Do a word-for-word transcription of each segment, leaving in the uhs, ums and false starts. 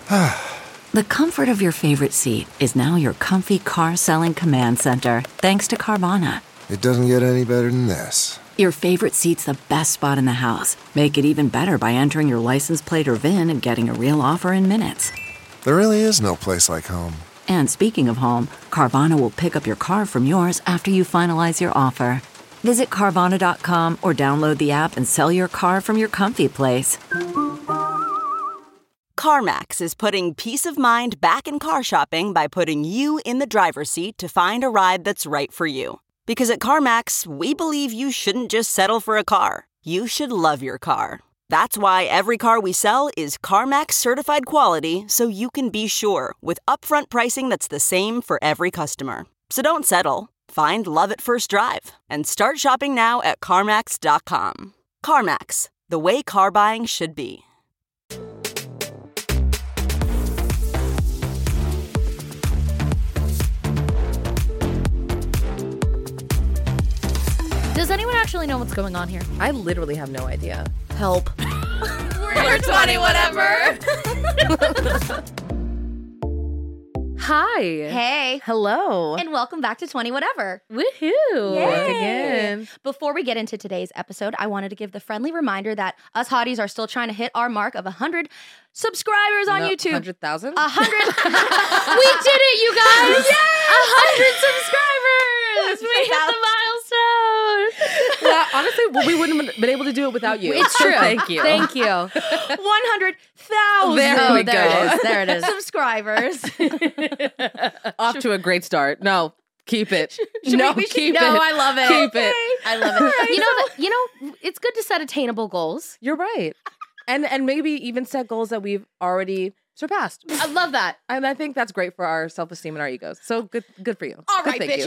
The comfort of your favorite seat is now your comfy car selling command center, thanks to Carvana. It doesn't get any better than this. Your favorite seat's the best spot in the house. Make it even better by entering your license plate or V I N and getting a real offer in minutes. There really is no place like home. And speaking of home, Carvana will pick up your car from yours after you finalize your offer. Visit Carvana dot com or download the app and sell your car from your comfy place. CarMax is putting peace of mind back in car shopping by putting you in the driver's seat to find a ride that's right for you. Because at CarMax, we believe you shouldn't just settle for a car. You should love your car. That's why every car we sell is CarMax certified quality, so you can be sure with upfront pricing that's the same for every customer. So don't settle. Find love at first drive and start shopping now at CarMax dot com. CarMax, the way car buying should be. Does anyone actually know what's going on here? I literally have no idea. Help. We're twenty whatever. Hi. Hey. Hello. And welcome back to twenty whatever. Woohoo. Yay. Back again. Before we get into today's episode, I wanted to give the friendly reminder that us hotties are still trying to hit our mark of one hundred subscribers on no, YouTube. one hundred thousand? one hundred. We did it, you guys. Yes! one hundred subscribers. We hit the milestone. Yeah, honestly, well, we wouldn't have been able to do it without you. It's So true. Thank you. Thank you. one hundred thousand. There oh, we there go. It is. There it is. Subscribers. Off to a great start. No, keep it. Should no, we, we should, keep no, it. I love it. Keep okay. it. I love it. Right, you know, so- that, you know, it's good to set attainable goals. You're right. And and maybe even set goals that we've already surpassed. I love that. And I think that's great for our self-esteem and our egos. So good good for you. All Good, right, thank you.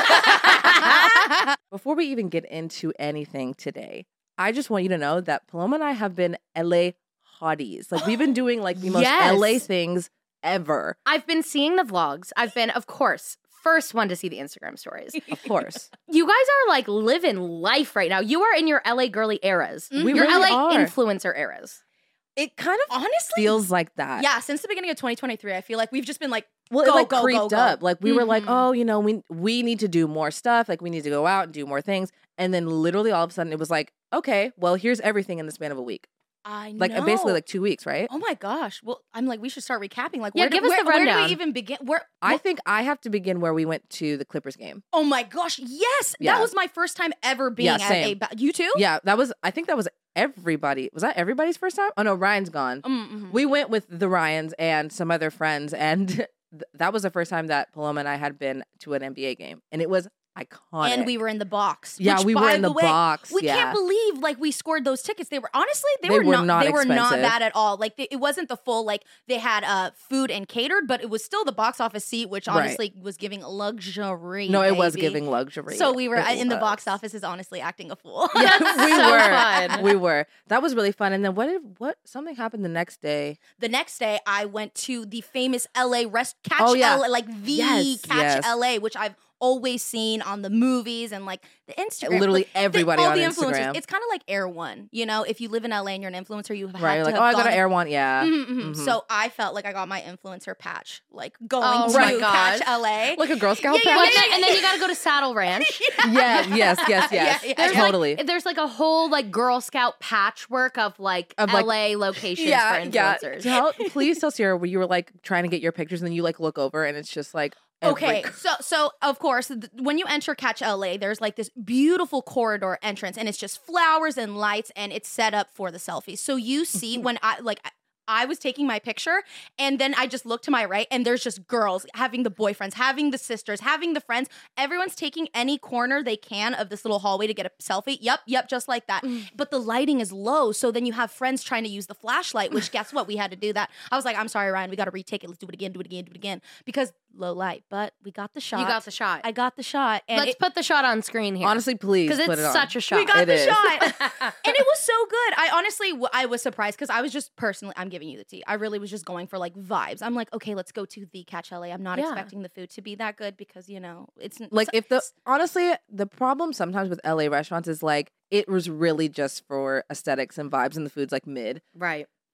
bitches. Before we even get into anything today, I just want you to know that Paloma and I have been L A hotties. Like we've been doing like the most Yes. L A things ever. I've been seeing the vlogs. I've been, of course, first one to see the Instagram stories. Of course. You guys are like living life right now. You are in your L A girly eras. We your really L A are. influencer eras. It kind of Honestly, feels like that. yeah, since the beginning of twenty twenty-three, I feel like we've just been like, Well, Go, it like go, creeped go, go. up. Like we were like, Mhm. oh, you know, we we need to do more stuff. Like we need to go out and do more things. And then literally all of a sudden it was like, okay, well, here's everything in the span of a week. I Like know. basically like two weeks, right? oh my gosh. Well, I'm like, we should start recapping. Like, Yeah, where do, give us where, the where do rundown. we even begin? Where? I well, think I have to begin where we went to the Clippers game. oh my gosh, yes, Yeah. that was my first time ever being Yeah, at a. same. ba- You too? Yeah, that was, I think that was everybody. Was that everybody's first time? Oh no, Ryan's gone. Mm-hmm. We went with the Ryans and some other friends, and th- that was the first time that Paloma and I had been to an N B A game, and it was iconic. And we were in the box. Yeah, which, we were by in the way, box, We yeah. can't believe like we scored those tickets. They were honestly they, They were, were not, not they were not expensive. bad at all. Like they, it wasn't the full like they had uh food and catered, but it was still the box office seat, which Right. honestly was giving luxury. no, it was baby. giving luxury. So we were It in the was. box office is honestly acting a fool. Yeah, we so were. fun. We were. That was really fun. And then what did what something happened the next day? The next day, I went to the famous L A rest Catch Oh, yeah. L A, like the Yes, Catch yes. L A, which I've always seen on the movies and like the Instagram. Literally like, the- everybody all on the Instagram. influencers. It's kind of like Air One, you know. If you live in L A and you're an influencer, you have Right, had you're to like, have oh, I got gone to Air One, yeah. Mhm, mhm. Mhm. So I felt like I got my influencer patch, like going Oh to my Catch gosh. L A. Like a Girl Scout Yeah, yeah, Well, patch. and, then, and then you got to go to Saddle Ranch. Yeah, yes, yes, yes. Yeah, yeah, There's Totally. Like, there's like a whole like Girl Scout patchwork of like Of, like- L A locations yeah, for yeah. influencers. Tell, please tell Sierra where you were like trying to get your pictures and then you like look over and it's just like every- Okay, so so of course, th- when you enter Catch L A, there's like this beautiful corridor entrance, and it's just flowers and lights, and it's set up for the selfies. So you see when I like. I- I was taking my picture and then I just looked to my right and there's just girls having the boyfriends, having the sisters, having the friends. Everyone's taking any corner they can of this little hallway to get a selfie. Yep, yep, just like that. But the lighting is low. So then you have friends trying to use the flashlight, which guess what? We had to do that. I was like, I'm sorry, Ryan, we got to retake it. Let's do it again, do it again, do it again. Because low light, but we got the shot. You got the shot. I got the shot. And Let's it- put the shot on screen here. honestly, please because put it's it on. such a shot. we got It the is. shot. And it was so good. I honestly, w- I was surprised because I was just personally, I'm giving you the tea. I really was just going for like vibes. I'm like, okay, let's go to the Catch L A. I'm not Yeah. expecting the food to be that good because, you know, it's Like it's- if the honestly, the problem sometimes with L A restaurants is like it was really just for aesthetics and vibes and the food's like mid. right.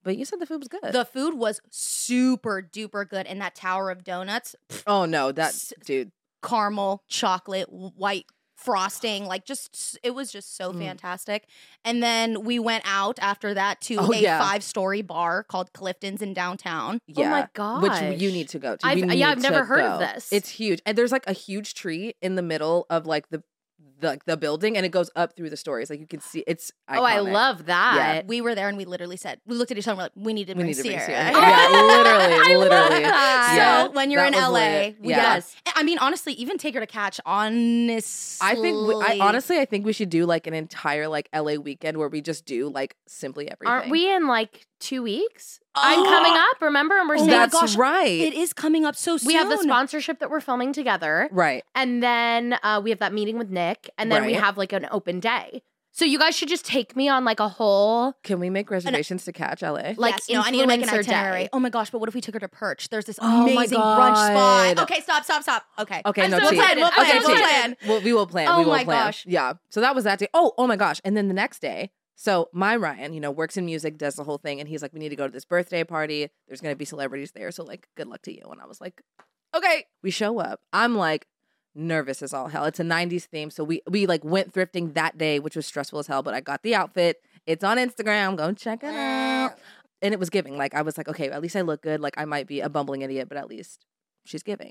But you said the food was good. The food was super duper good, and that Tower of Donuts, oh no, that dude. caramel, chocolate, white frosting, like just it was just so Mm. fantastic. And then we went out after that to Oh, a yeah. five-story bar called Clifton's in downtown. Yeah. Oh my gosh. Which you need to go to. I've- We yeah, need I've never to heard of go. this. It's huge. And there's like a huge tree in the middle of like the the, the building, and it goes up through the stories. Like you can see it's iconic. Oh, I love that. We were there and we literally said, we looked at each other and we're like, we need to We bring need to bring Sierra. Sierra. Yeah, literally, literally. that. Yeah, So when you're that in was L A, lit. we Yeah. yes. I mean, honestly, even take her to Catch, honestly. I think we, I honestly I think we should do like an entire like L A weekend where we just do like simply everything. Aren't we in like two weeks? I'm coming up, remember? And we're Oh saying my That's gosh, right. It is coming up so soon. we have the sponsorship that we're filming together. Right. And then uh, we have that meeting with Nick. And then we Right. have like an open day. So you guys should just take me on like a whole Can we make reservations to Catch L A? like yes, no, I need to make an influencer itinerary. day. Oh my gosh, but what if we took her to Perch? There's this Oh my amazing brunch spot. God. Okay, stop, stop, stop. Okay. Okay, I'm no so tea. excited. We'll plan, okay, we'll tea. plan. Well, we will plan. Oh we will my plan. gosh. Yeah. So that was that day. Oh, oh my gosh. And then the next day, so my Ryan, you know, works in music, does the whole thing, and he's like, we need to go to this birthday party. There's gonna be celebrities there, so like, good luck to you. And I was like, okay. We show up. I'm like nervous as all hell. It's a nineties theme, so we we like went thrifting that day, which was stressful as hell. But I got the outfit. It's on Instagram. Go check it out. And it was giving. Like I was like, okay, at least I look good. Like I might be a bumbling idiot, but at least she's giving.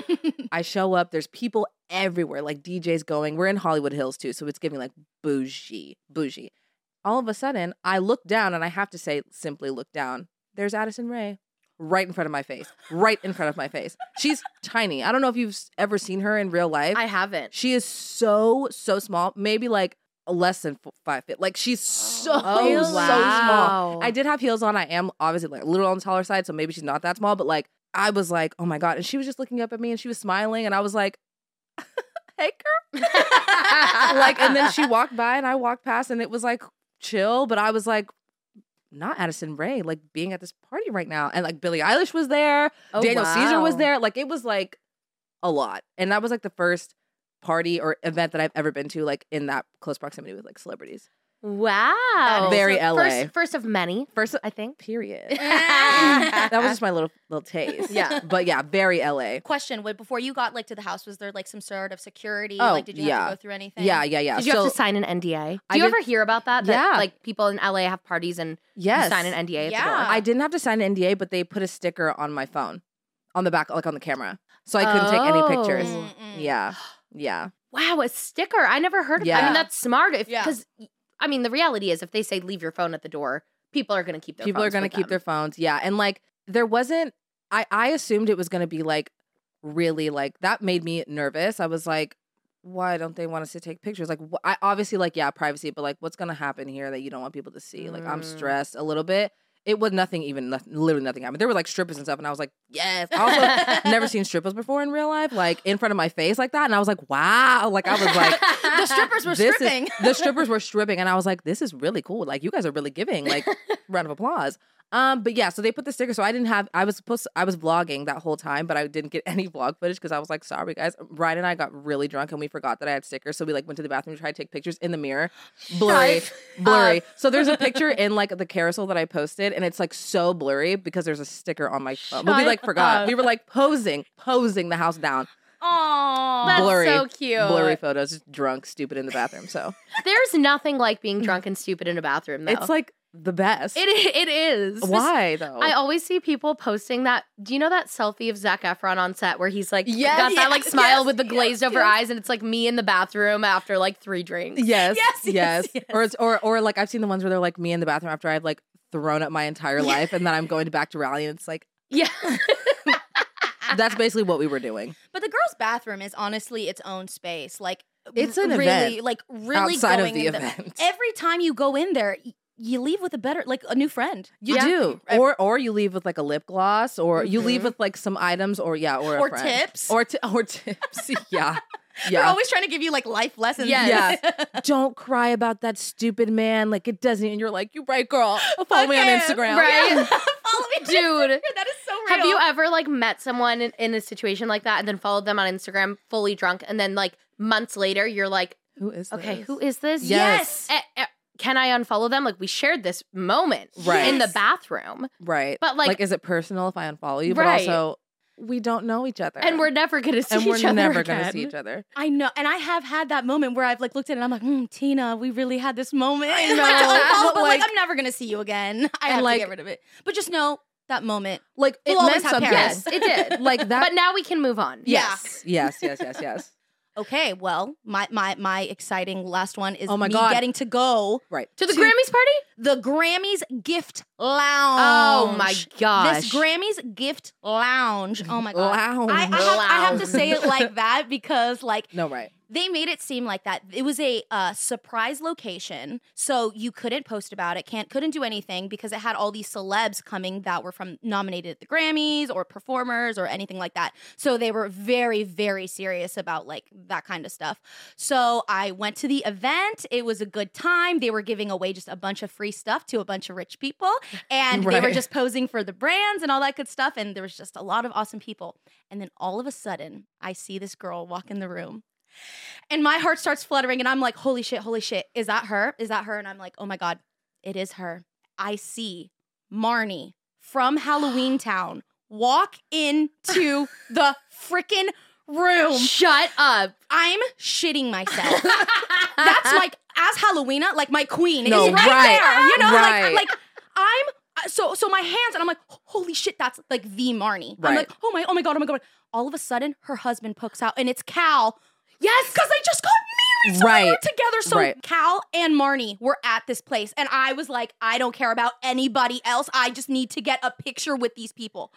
I show up. There's people everywhere, like D Js going. We're in Hollywood Hills too, so it's giving like bougie, bougie. All of a sudden, I look down, and I have to say, simply look down. There's Addison Rae right in front of my face, right in front of my face. She's tiny. I don't know if you've s- ever seen her in real life. I haven't. She is so so small, maybe like less than f- five feet. Like she's so Oh, so wow. small. I did have heels on. I am obviously like a little on the taller side, so maybe she's not that small. But like I was like, oh my god, and she was just looking up at me and she was smiling, and I was like, hey girl, like, and then she walked by and I walked past, and it was like chill, but I was like, not Addison Rae, like being at this party right now, and like Billie Eilish was there, Oh, Daniel Caesar was wow. there, like it was like a lot, and that was like the first party or event that I've ever been to, like in that close proximity with like celebrities. Wow. Very So L A. First, first of many, First, I think. period. that was just my little little taste. Yeah. but yeah, very L A. Question: Wait, before you got like to the house, was there like some sort of security? Oh, like, did you have yeah. to go through anything? Yeah, yeah, yeah. Did you so, have to sign an N D A? Do I you did- ever hear about that? That Yeah. like people in L A have parties and yes, you sign an N D A at the door. Yeah. I didn't have to sign an N D A, but they put a sticker on my phone, on the back, like on the camera, so I couldn't take any Oh. pictures. Mm-mm. Yeah, yeah. Wow, a sticker. I never heard of that. I Yeah. mean, that's smart. If Yeah. because I mean, the reality is if they say leave your phone at the door, people are going to keep their People are phones gonna with keep them. their phones. Yeah, and like there wasn't. I I assumed it was gonna be like really like that made me nervous. I was like, why don't they want us to take pictures? Like, wh- I obviously like yeah, privacy, but like, what's gonna happen here that you don't want people to see? Like, I'm Mm. stressed a little bit. It was nothing, even nothing, literally nothing happened. There were like strippers and stuff, and I was like, yes. I also never seen strippers before in real life, like in front of my face like that, and I was like, wow. Like I was like, The strippers were this is- stripping. the strippers were stripping, and I was like, this is really cool. Like you guys are really giving. Like round of applause. Um, but yeah, so they put the sticker. So I didn't have. I was supposed. To, I was vlogging that whole time, but I didn't get any vlog footage because I was like, sorry guys. Ryan and I got really drunk and we forgot that I had stickers. So we like went to the bathroom to try to take pictures in the mirror. Blurry, blurry. so there's a picture in like the carousel that I posted, and it's like so blurry because there's a sticker on my phone. But we like forgot. We were like posing, posing the house down. Aww. That's blurry, so cute. blurry photos, just drunk, stupid in the bathroom. So There's nothing like being drunk and stupid in a bathroom, though. it's like the best. it, it is. Why though? I always see people posting that. Do you know that selfie of Zac Efron on set where he's like Yes, got that like yes, smile yes, with the yes, glazed over yes. eyes, and it's like me in the bathroom after like three drinks. Yes, Yes, yes, yes, yes. Or it's or or like I've seen the ones where they're like me in the bathroom after I've like thrown up my entire life, and then I'm going back to rally, and it's like Yeah. that's basically what we were doing. But the girls' bathroom is honestly its own space. Like It's an really, event like really outside going of the in event. Every time you go in there, y- you leave with a better, like a new friend. You Yeah. do, or or you leave with like a lip gloss, or you leave with like some items, or yeah, or a Or friend. tips. or t- or tips. yeah, They're yeah. always trying to give you like life lessons. Yes. Yeah. Don't cry about that stupid man. Like it doesn't. And you're like, you're right, girl. Follow me on Okay, Instagram. Right. Follow me, Dude. That is so real. Have you ever like met someone in, in a situation like that and then followed them on Instagram fully drunk, and then like months later you're like, Who is? okay, this? who is this? Yes. Eh, eh, can I unfollow them? Like we shared this moment Right. in the bathroom. Right. But like, like, is it personal if I unfollow you? Right. But also, we don't know each other. and we're never going to see and each we're other never again. gonna see each other. I know, and I have had that moment where I've like looked at it and I'm like, mm, Tina, we really had this moment. I know, like, to unfollow, but, but like, like- I'm never gonna see you again. I And, have like- to get rid of it. But just know that moment. Like it We'll always meant have something. Paris. Yes, it did. Like that. But now we can move on. yes. Yes. Yes. Yes. Yes. Okay, well, my my my exciting last one is Oh my me God. getting to go Right. To the To- Grammys party? the Grammys gift lounge. Oh my gosh. This Grammys gift lounge. Oh my god. Lounge. I, I, have, I have to say it like that because like No. Right. they made it seem like that. It was a uh, surprise location, so you couldn't post about it, can't couldn't do anything because it had all these celebs coming that were from nominated at the Grammys or performers or anything like that. So they were very, very serious about like that kind of stuff. So I went to the event. It was a good time. They were giving away just a bunch of free stuff to a bunch of rich people, and they were Right. just posing for the brands and all that good stuff. And there was just a lot of awesome people. And then all of a sudden, I see this girl walk in the room. And my heart starts fluttering, and I'm like, holy shit, holy shit. Is that her? Is that her? And I'm like, oh my God, it is her. I see Marnie from Halloween Town walk into the freaking room. Shut up. I'm shitting myself. That's like, as Halloweena, like my queen No, is right, right, there. You know, right. like, like I'm, so so my hands, and I'm like, holy shit, that's like the Marnie. I'm Right. like, oh my, oh my God, oh my God. All of a sudden, her husband pokes out, and it's Cal. Yes. Because they just got married, so Right. they were together. So Right. Cal and Marnie were at this place, and I was like, I don't care about anybody else. I just need to get a picture with these people.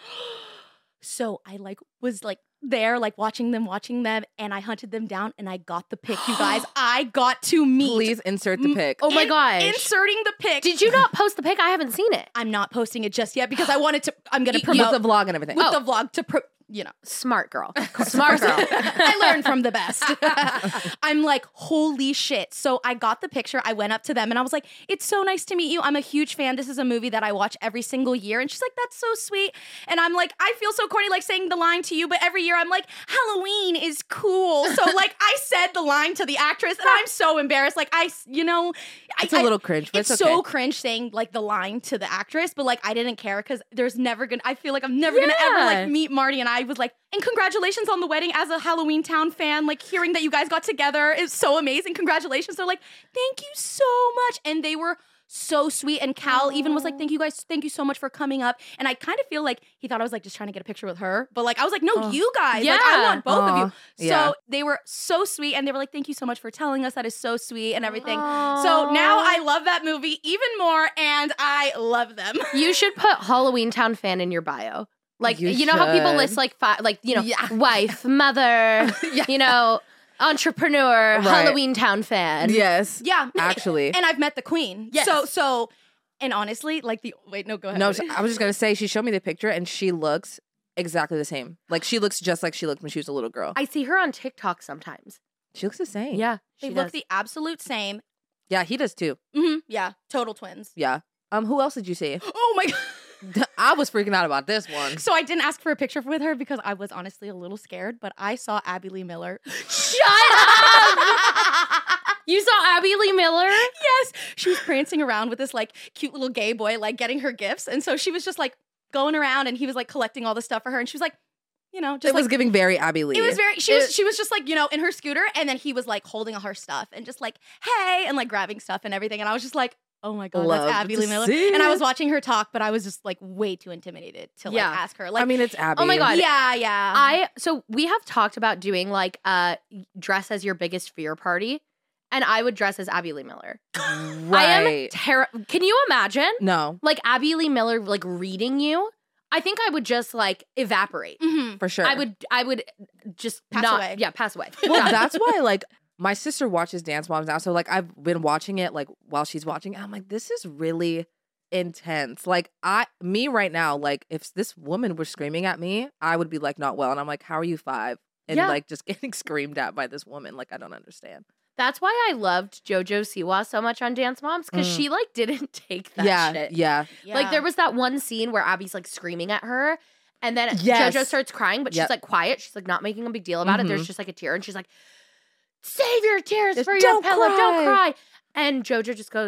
So I like was like there, like watching them, watching them, and I hunted them down, and I got the pic. You guys, I got to meet. Please insert the pic. Oh my In- gosh. Inserting the pic. Did you not post the pic? I haven't seen it. I'm not posting it just yet because I wanted to. I'm gonna With promote the vlog and everything. with Oh. the vlog to pro. You know. Smart girl. Smart girl. I learned from the best. I'm like, holy shit. So I got the picture. I went up to them and I was like, it's so nice to meet you. I'm a huge fan. This is a movie that I watch every single year. And she's like, that's so sweet. And I'm like, I feel so corny, like saying the line to you, but every year I'm like, Halloween is cool. So like I said the line to the actress and I'm so embarrassed. Like I, you know, I, It's a I- little cringe, but it's it's, so okay. cringe saying like the line to the actress, but like I didn't care because there's never gonna. I feel like I'm never gonna ever Yeah. like meet Marty, and I was like, and congratulations on the wedding as a Halloween Town fan. Like hearing that you guys got together is so amazing. Congratulations. They're like, thank you so much, and they were so sweet. And Cal even was like, thank you guys, thank you so much for coming up. And I kind of feel like he thought I was like just trying to get a picture with her, but like I was like, no, Oh. you guys, like I Yeah. want both of Aw. you. So Yeah. they were so sweet, and they were like, thank you so much for telling us. That is so sweet and everything. So now I love that movie even more, and I love them. You should put Halloween Town fan in your bio. Like you, You know how people should. list like fi- like you know Yeah. wife, mother, you know, entrepreneur, Right. Halloween Town fan. Yes. Yeah, Actually. and I've met the queen. Yes. So so, and honestly, like the wait, no, go ahead. No, I was just gonna say she showed me the picture and she looks exactly the same. Like she looks just like she looked when she was a little girl. I see her on TikTok sometimes. She looks the same. Yeah, they she look does. the absolute same. Yeah, he does too. hmm Yeah, total twins. Yeah. Um, who else did you see? Oh my god. I was freaking out about this one. So I didn't ask for a picture with her because I was honestly a little scared, but I saw Abby Lee Miller. Shut up! You saw Abby Lee Miller? Yes, she was prancing around with this like cute little gay boy, like getting her gifts, and so she was just like going around, and he was like collecting all the stuff for her, and she was like, you know, just It like, was giving very Abby Lee. It was very. She was. It- She was just like, you know, in her scooter, and then he was like holding all her stuff and just like, hey, and like grabbing stuff and everything, and I was just like, oh my god, Love that's Abby to Lee Miller. see And I it. was watching her talk, but I was just like way too intimidated to like Yeah. ask her. Like, I mean, it's Abby. Oh my God. yeah, yeah. I so we have talked about doing like uh dress as your biggest fear party, and I would dress as Abby Lee Miller. Right. I am terrible. Can you imagine No, like Abby Lee Miller like reading you? I think I would just like evaporate. Mhm. for sure. I would I would just Pass not away. yeah pass away. Well, Yeah. that's why, like, my sister watches Dance Moms now. So, like, I've been watching it, like, while she's watching. And I'm like, this is really intense. Like, I, me right now, like, if this woman were screaming at me, I would be, like, not well. And I'm like, how are you five? And, Yeah. like, just getting screamed at by this woman. Like, I don't understand. That's why I loved JoJo Siwa so much on Dance Moms because Mm. she like didn't take that yeah. shit. Yeah. Like there was that one scene where Abby's like screaming at her, and then Yes. JoJo starts crying, but Yep. she's like quiet. She's like not making a big deal about it. There's Mhm. just like a tear, and she's like, "Save your tears Just for your don't pillow. Don't cry." cry." And JoJo just goes,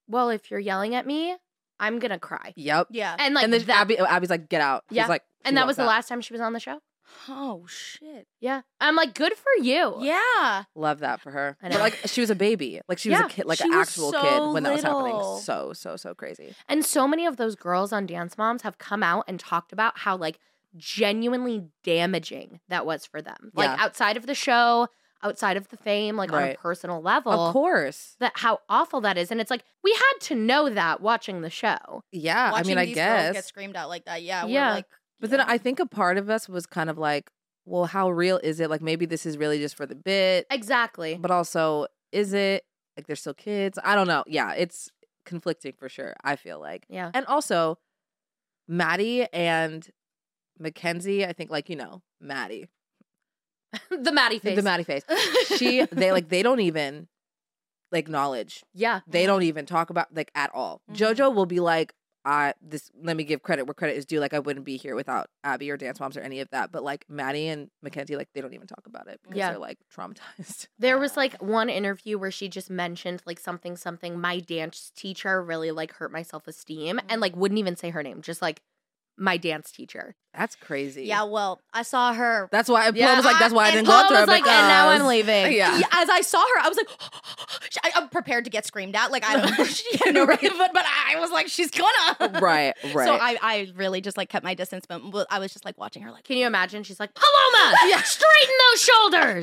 well, if you're yelling at me, I'm going to cry. Yep. Yeah. And like and then that, Abby, Abby's like, get out. Yeah. She's like, she and that walks was the out. last time she was on the show. Oh shit. Yeah. I'm like, good for you. Yeah. Love that for her. I But know. like, she was a baby. Like, she was Yeah. a kid, like She an was actual so kid when that was little. happening. So, so, so crazy. And so many of those girls on Dance Moms have come out and talked about how like genuinely damaging that was for them. Like Yeah. outside of the show, outside of the fame, like on a Right. personal level. Of course. That how awful that is. And it's like we had to know that watching the show. Yeah. Watching I mean, I these guess. girls get screamed out like that. Yeah. Yeah. We're like, But then I think a part of us was kind of like, well, how real is it? Like, maybe this is really just for the bit, Exactly. but also, is it like they're still kids? I don't know. Yeah, it's conflicting for sure, I feel like. Yeah. And also, Maddie and Mackenzie, I think, like, you know, Maddie, the Maddie face. the Maddie face. She, they like, they don't even like acknowledge. Yeah. They don't even talk about like at all. Mhm. JoJo will be like, I this let me give credit where credit is due. Like, I wouldn't be here without Abby or Dance Moms or any of that. But like Maddie and Mackenzie, like they don't even talk about it because Yeah. they're like traumatized. There was like one interview where she just mentioned like something, something, my dance teacher really like hurt my self esteem and like wouldn't even say her name, just like my dance teacher. That's crazy. yeah, well, I saw her. That's why Paul Yeah, was like, that's why I and didn't Paul go through was it like, and now I'm because- leaving. Yeah. Yeah, as I saw her, I was like, I, I'm prepared to get screamed at. Like, I don't she had no reason, but, but I was like, she's gonna. Right, right. So I, I really just like kept my distance, but but I was just like watching her like, Can you imagine? She's like, Paloma, yeah. straighten those shoulders.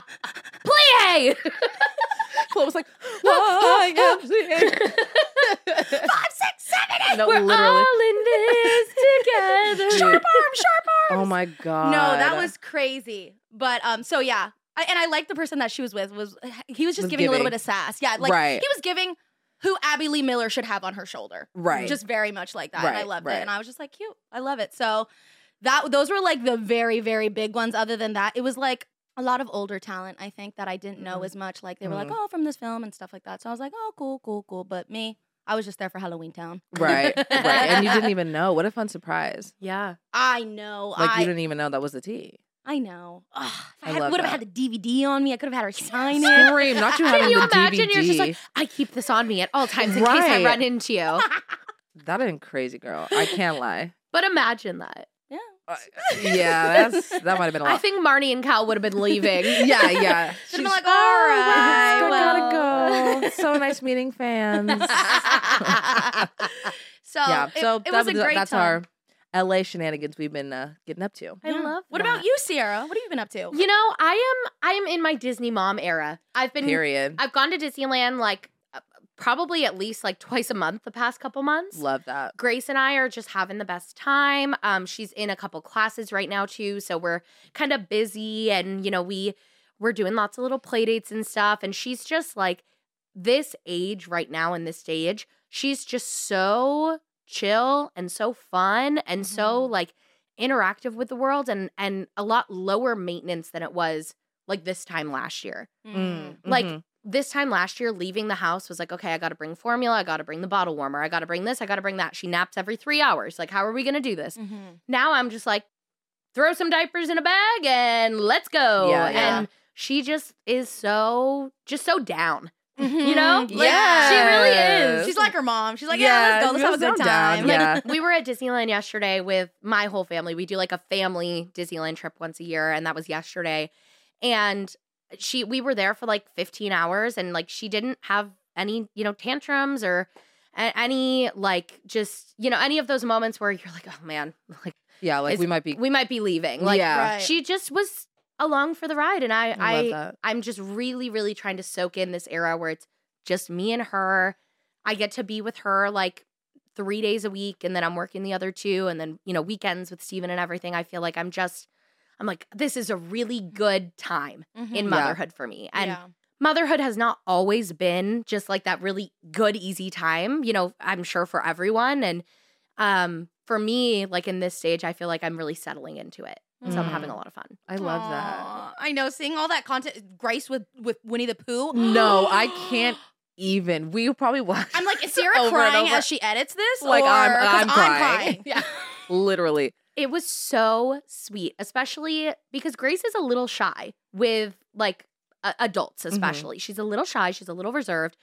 Plie. Paul was like, I am seeing. five, six, seven, eight. No, We're literally. all in this together. Dude. Sharp arm, sharp arms. Oh my god. No, that was crazy. But um, so yeah, I, and I like the person that she was with. Was he was just Was giving, a little giving. bit of sass? Yeah, like Right. he was giving who Abby Lee Miller should have on her shoulder. Right. Just very much like that. And I Right, loved right. it, and I was just like, cute. I love it. So that those were like the very very big ones. Other than that, it was like a lot of older talent. I think that I didn't know Mhm. as much. Like they were like, Mhm. oh, from this film and stuff like that. So I was like, oh, cool, cool, cool. But me, I was just there for Halloween Town. right, right. And you didn't even know. What a fun surprise. Yeah. I know. Like I, you didn't even know that was the tea. I know. Ugh, if I I, love would have that. had the D V D on me. I could have had her sign it. Scream, not you having Can you the imagine? D V D. You're just like, I keep this on me at all times in case I Right. run into you. That'd been crazy, girl. I can't lie. But imagine that. Yeah. Uh, yeah, that's that might have been a lot. I think Marnie and Cal would have been leaving. yeah, yeah. Should have been like, She's- all right, I well. gotta go. So nice meeting fans. so yeah, it, so it that was a was- great that's time. our L A shenanigans we've been uh, getting up to. I love What that. about you, Sierra? What have you been up to? You know, I am I am in my Disney mom era. I've been Period. I've gone to Disneyland like uh, probably at least like twice a month the past couple months. Love that. Grace and I are just having the best time. Um, she's in a couple classes right now too, so we're kind of busy, and you know we we're doing lots of little play dates and stuff. And she's just like this age right now in this stage. She's just so chill and so fun and so like interactive with the world, and and a lot lower maintenance than it was like this time last year. Mm, Like mhm. this time last year, leaving the house was like, okay, I got to bring formula. I got to bring the bottle warmer. I got to bring this. I got to bring that. She naps every three hours. Like, how are we going to do this? Mm-hmm. Now I'm just like, throw some diapers in a bag and let's go. Yeah, yeah. And she just is so, just so down. Mm-hmm. You know? Like, Yes. she really is. She's like her mom. She's like, yeah, let's go. Let's have a just good so down, time. Yeah. Like, we were at Disneyland yesterday with my whole family. We do like a family Disneyland trip once a year, and that was yesterday. And she, we were there for like fifteen hours, and like she didn't have any, you know, tantrums or a- any like just, you know, any of those moments where you're like, oh man, like yeah, like It's- we might be. we might be leaving. Like, Yeah. Right. she just was along for the ride, and I, I I, love that. I'm just really, really trying to soak in this era where it's just me and her. I get to be with her like three days a week, and then I'm working the other two, and then you know weekends with Steven and everything. I feel like I'm just, I'm like, this is a really good time Mhm. in Yeah. motherhood for me, and yeah. motherhood has not always been just like that really good, easy time. You know, I'm sure for everyone, and um, for me, like in this stage, I feel like I'm really settling into it. So I'm Mm. having a lot of fun. I love that. Aw, I know, seeing all that content, Grace with with Winnie the Pooh. No, I can't even. We probably watch. I'm like, is Sierra Over and crying over. as she edits this? Like, or, I'm- 'cause I'm crying. Yeah. literally. It was so sweet, especially because Grace is a little shy with like a- adults, especially. She's a little shy, she's a little reserved.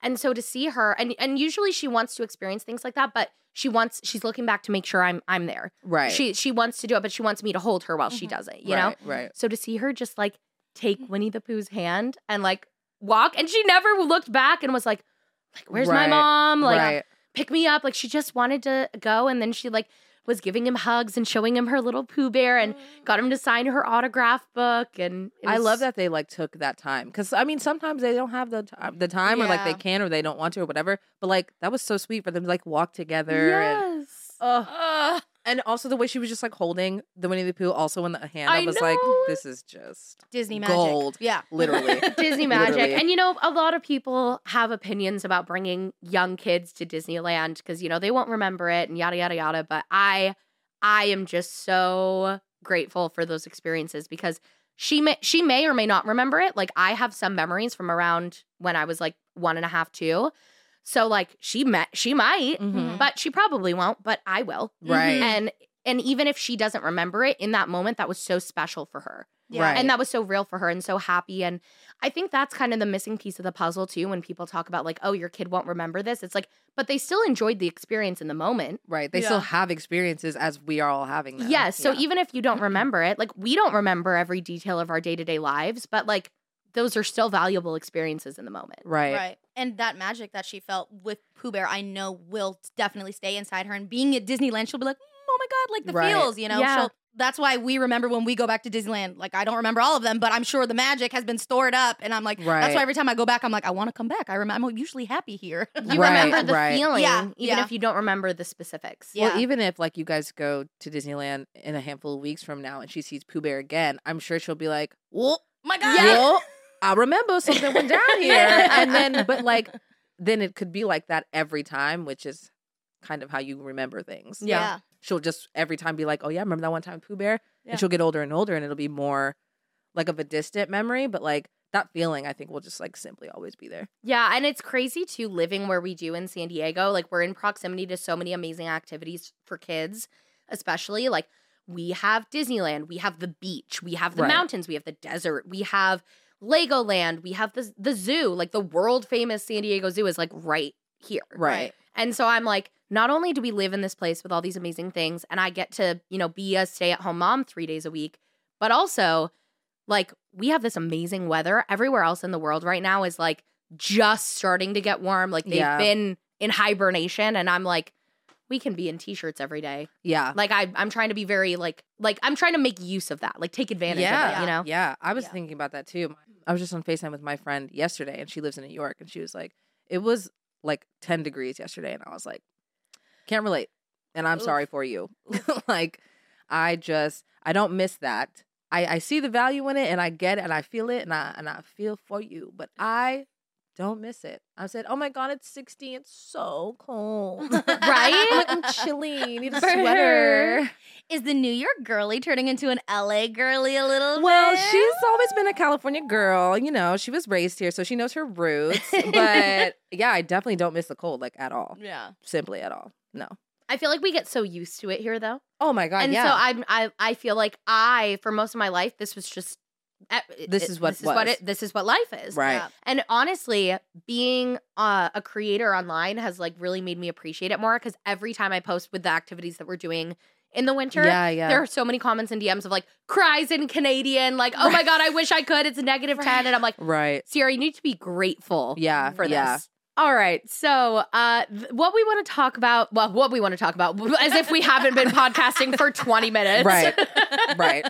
And so to see her, and and usually she wants to experience things like that, but she wants, she's looking back to make sure I'm I'm there. Right. She she wants to do it, but she wants me to hold her while she does it, you know? Right, right. So to see her just like take Winnie the Pooh's hand and like walk, and she never looked back and was like, like, where's my Right, mom? Like, right. pick me up. Like, she just wanted to go, and then she like was giving him hugs and showing him her little Pooh Bear and got him to sign her autograph book. And it I was- love that they like took that time because I mean sometimes they don't have the time, the time or like they Yeah. can or they don't want to or whatever. But like that was so sweet for them to like walk together. And, Yes. uh, and also the way she was just like holding the Winnie the Pooh also in the hand. I, I was like, know. this is just Disney magic. gold. Yeah. Literally. Disney magic. Literally. And you know, a lot of people have opinions about bringing young kids to Disneyland because, you know, they won't remember it and yada, yada, yada. But I, I am just so grateful for those experiences because she may, she may or may not remember it. Like, I have some memories from around when I was like one and a half, two. So like she met, she might, Mhm. but she probably won't, but I will. Right. And, and even if she doesn't remember it in that moment, that was so special for her. Yeah. Right. And that was so real for her and so happy. And I think that's kind of the missing piece of the puzzle too. When people talk about like, oh, your kid won't remember this. It's like, but they still enjoyed the experience in the moment. Right. They Yeah. still have experiences as we are all having them. Yes. So Yeah. even if you don't remember it, like we don't remember every detail of our day-to-day lives, but like those are still valuable experiences in the moment. Right. Right. And that magic that she felt with Pooh Bear, I know will definitely stay inside her. And being at Disneyland, she'll be like, "Mm, oh my God, like the Right. feels, you know? Yeah. So that's why we remember when we go back to Disneyland. Like, I don't remember all of them, but I'm sure the magic has been stored up. And I'm like, Right. that's why every time I go back, I'm like, I want to come back. I remember, I'm usually happy here. You Right, remember the right. feeling, Yeah, even yeah. if you don't remember the specifics. Yeah. Well, even if like you guys go to Disneyland in a handful of weeks from now and she sees Pooh Bear again, I'm sure she'll be like, "Well, my God. well, I remember something went down here." And then, but like, then it could be like that every time, which is kind of how you remember things. Yeah. She'll just every time be like, "Oh yeah, remember that one time with Pooh Bear?" Yeah. And she'll get older and older, and it'll be more like of a distant memory, but like that feeling, I think, will just like simply always be there. Yeah, and it's crazy too living where we do in San Diego. Like we're in proximity to so many amazing activities for kids, especially like we have Disneyland, we have the beach, we have the Right. mountains, we have the desert, we have Legoland, we have the the zoo, like the world famous San Diego Zoo is like right here. Right. And so I'm like, not only do we live in this place with all these amazing things and I get to, you know, be a stay-at-home mom three days a week, but also like we have this amazing weather. Everywhere else in the world right now is like just starting to get warm. Like they've Yeah. been in hibernation and I'm like, we can be in t-shirts every day. Yeah. Like I I'm trying to be very like like I'm trying to make use of that. Like take advantage yeah, of it, you know? Yeah, I was Yeah. thinking about that too. I was just on FaceTime with my friend yesterday, and she lives in New York, and she was like, "It was like ten degrees yesterday," and I was like, "Can't relate," and I'm Oof. sorry for you. Like, I just I don't miss that. I I see the value in it, and I get it, and I feel it, and I and I feel for you, but I don't miss it. I said, "Oh my God, it's sixty. It's so cold." Right? I'm like, I'm chilly. Need a For sweater. Is the New York girly turning into an L A girly a little Well, bit? she's always been a California girl. You know, she was raised here, so she knows her roots. But yeah, I definitely don't miss the cold, like at all. Yeah. Simply at all. No. I feel like we get so used to it here though. Oh my God, and yeah. so I'm I I feel like I for most of my life this was just uh, This it- is what this is what was. it this is what life is. right. Yeah. And honestly, being uh, a creator online has like really made me appreciate it more because every time I post with the activities that we're doing in the winter, Yeah, yeah. there are so many comments and D Ms of like cries in Canadian, like, oh my God, I wish I could. It's a negative ten. And I'm like, Right. Sierra, you need to be grateful Yeah. for yeah. this. All right. So, uh, th- what we want to talk about, well, what we want to talk about, as if we haven't been podcasting for twenty minutes. Right. Right.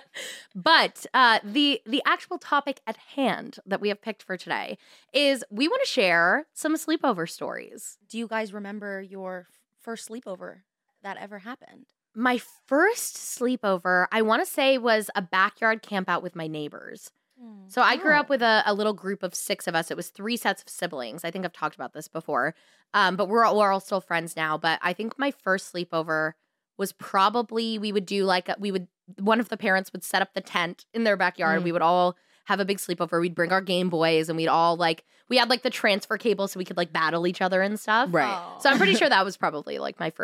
But uh, the the actual topic at hand that we have picked for today is we want to share some sleepover stories. Do you guys remember your f- first sleepover that ever happened? My first sleepover, I want to say, was a backyard camp out with my neighbors. So I grew Oh. up with a, a little group of six of us. It was three sets of siblings. I think I've talked about this before, um, but we're all, we're all still friends now. But I think my first sleepover was probably we would do like a, we would one of the parents would set up the tent in their backyard. Mm. We would all have a big sleepover. We'd bring our Game Boys and we'd all like we had like the transfer cable so we could like battle each other and stuff. Right. Oh. So I'm pretty sure that was probably like my first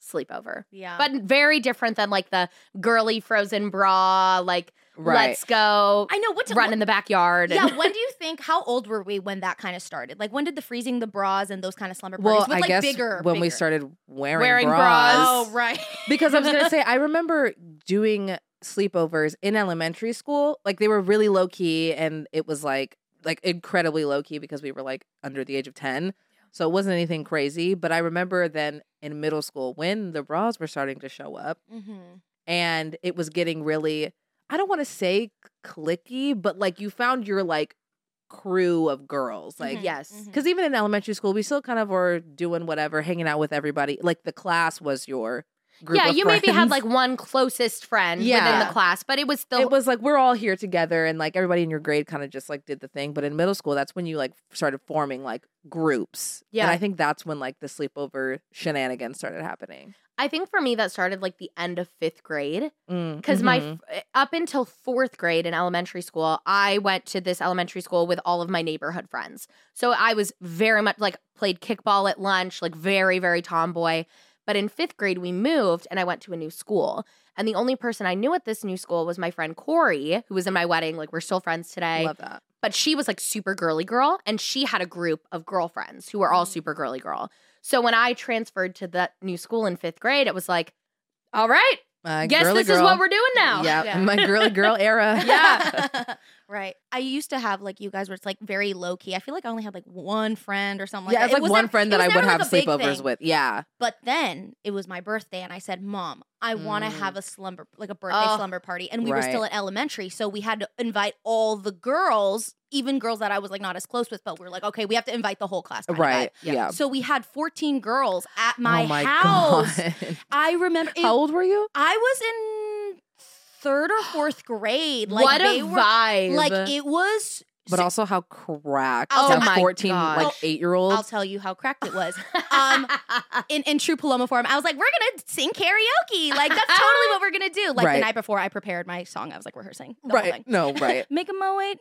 sleepover. Yeah. But very different than like the girly frozen bra, like Right. let's go I know what to run in the backyard. Yeah, and- when do you think, how old were we when that kind of started? Like, when did the freezing the bras and those kind of slumber parties Well, with I like guess bigger, when we bigger- started wearing, Wearing bras. bras. Oh, right. Because I was gonna say, I remember doing sleepovers in elementary school. Like they were really low key, and it was like like incredibly low key because we were like under the age of ten. So it wasn't anything crazy. But I remember then in middle school when the bras were starting to show up, Mm-hmm. and it was getting really, I don't want to say clicky, but like you found your like crew of girls, like. Mhm. yes. Mhm. Because even in elementary school, we still kind of were doing whatever, hanging out with everybody. Like the class was your group Yeah, of you maybe had friends. like one closest friend within Yeah. the class, but it was still It was like we're all here together, and like everybody in your grade kind of just like did the thing. But in middle school, that's when you like started forming like groups. Yeah. and I think that's when like the sleepover shenanigans started happening. I think for me that started like the end of fifth grade. Mm, Because my mhm. f- up until fourth grade in elementary school, I went to this elementary school with all of my neighborhood friends. So I was very much like played kickball at lunch, like very, very tomboy. But in fifth grade, we moved and I went to a new school. And the only person I knew at this new school was my friend Corey, who was in my wedding. Like we're still friends today. love that. But she was like super girly girl, and she had a group of girlfriends who were all super girly girl. So when I transferred to that new school in fifth grade, it was like, all right, My guess girly this is girl. what we're doing now. Yeah, Yeah. my girly girl era. Yeah. Right. I used to have like you guys where it's like very low key. I feel like I only had like one friend or something like yeah, that. it's like was one never- friend it that I was would never, have like, a big sleepovers thing. with. Yeah, But then it was my birthday, and I said, "Mom, I want to Mm. have a slumber, like a birthday Oh. slumber party." And we were Right. still in elementary, so we had to invite all the girls, even girls that I was like not as close with. But we were like, "Okay, we have to invite the whole class." kind of right. vibe. Yeah. So we had fourteen girls at my, oh my house. God. I remember. It, How old were you? I was in third or fourth grade. Like what they a were, vibe. Like it was. But also how cracked Oh that my fourteen gosh. like eight year I'll olds. tell you how cracked it was. Um, in, in true Paloma form, I was like, we're gonna sing karaoke. Like that's totally what we're gonna do. Like Right. the night before, I prepared my song. I was like rehearsing the whole Right. thing. No, right. Make a moe.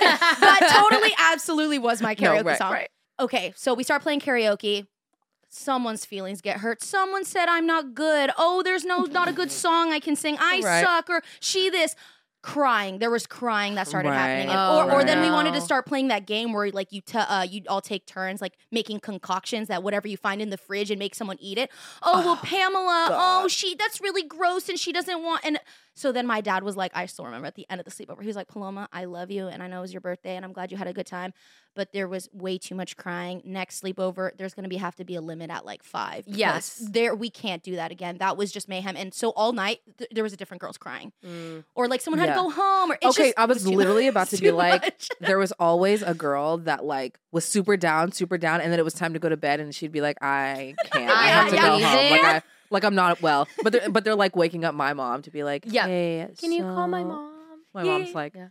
But totally, absolutely was my No, karaoke right, song. right. Okay, so we start playing karaoke. Someone's feelings get hurt. Someone said I'm not good. Oh, there's no not a good song I can sing. I Right. suck. Or she this. Crying. There was crying that started Right. happening. And- Oh, or, or then we no. wanted to start playing that game where like you t- uh, you all take turns like making concoctions that whatever you find in the fridge and make someone eat it. Oh, well, Pamela, God. oh, she that's really gross and she doesn't want and so then my dad was like, I still remember at the end of the sleepover, he was like, Paloma, I love you and I know it was your birthday and I'm glad you had a good time, but there was way too much crying. Next sleepover, there's gonna be have to be a limit at like five. because Yes. There we can't do that again. That was just mayhem. And so all night th- there was a different girls crying. Mm. Or like someone had Yeah. to go home. Or it's Okay, just, I it was too literally much. about to It's be too like, much. there was always a girl that like was super down, super down, and then it was time to go to bed, and she'd be like, I can't, I have to Yeah, go yeah. home. Like I, like I'm not well, but they're, but they're like waking up my mom to be like, Yeah. hey, Can you call my so-" mom? My mom's like, Yeah.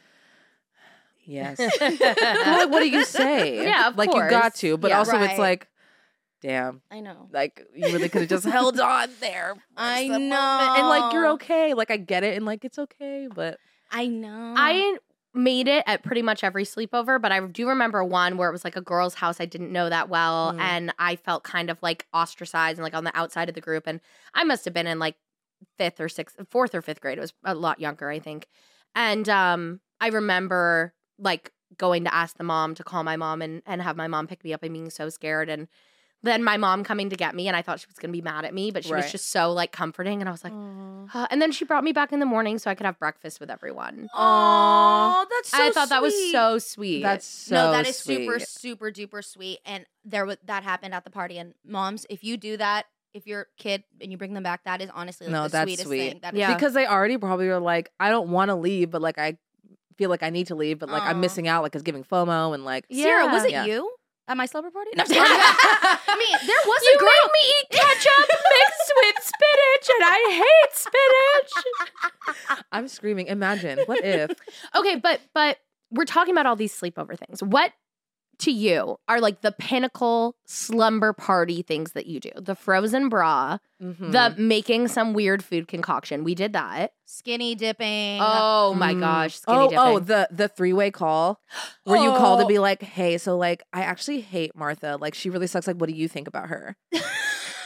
yes. Well, like, what do you say? Yeah, of like you got course. to, but Yeah. also Right. it's like, damn, I know. like you really could have just held on there. for I just a moment. know. and like you're okay. Like I get it, and like it's okay, but I know. I made it at pretty much every sleepover, but I do remember one where it was like a girl's house I didn't know that well, Mm. and I felt kind of like ostracized and like on the outside of the group. And I must have been in like fifth or sixth, fourth or fifth grade. It was a lot younger, I think. And um, I remember like going to ask the mom to call my mom and and have my mom pick me up and being so scared. And then my mom coming to get me, and I thought she was going to be mad at me, but she was Right. just so like comforting, and I was like, "Huh." And then she brought me back in the morning so I could have breakfast with everyone. Oh, that's so I thought that was sweet. so sweet. that's so no, that is super, sweet. super duper sweet. And there was that happened at the party. And moms, if you do that, if your kid and you bring them back, that is honestly like No, the that's sweetest sweet. thing. That is Yeah. because they already probably are like, I don't want to leave, but like I feel like I need to leave, but like Aw. I'm missing out, like it's giving FOMO and like Sierra, was it Yeah. you at my slumber party? No, I'm just kidding. I mean, there was you a girl. make me eat ketchup mixed with spinach, and I hate spinach. I'm screaming. Imagine what if Okay, but but we're talking about all these sleepover things. What to you are like the pinnacle slumber party things that you do? The frozen bra, Mhm. the making some weird food concoction. We did that. Skinny dipping. Oh my Mm. gosh, skinny oh dipping. oh the the three way call where you call to Oh. be like, hey, so like I actually hate Martha, like she really sucks. Like, what do you think about her?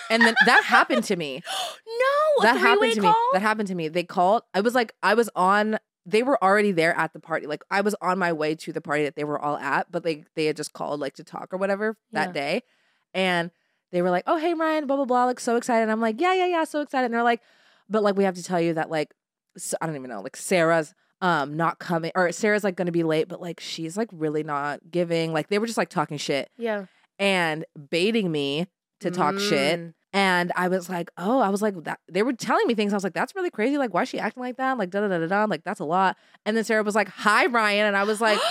And then that happened to me. No, a that happened three-way to call? me. That happened to me. They called. I was like, I was on. They were already there at the party. Like I was on my way to the party that they were all at, but they they had just called like to talk or whatever that Yeah. day, and they were like, "Oh, hey Ryan, blah blah blah." Like so excited. And I'm like, "Yeah, yeah, yeah, so excited." And they're like, "But like we have to tell you that like s- I don't even know like Sarah's um not coming or Sarah's like going to be late, but like she's like really not giving." Like they were just like talking shit Yeah. and baiting me to talk shit. Mm. And I was like, oh, I was like, that. They were telling me things. I was like, that's really crazy. Like, why is she acting like that? Like, da da da da da. Like, that's a lot. And then Sarah was like, hi, Ryan. And I was like,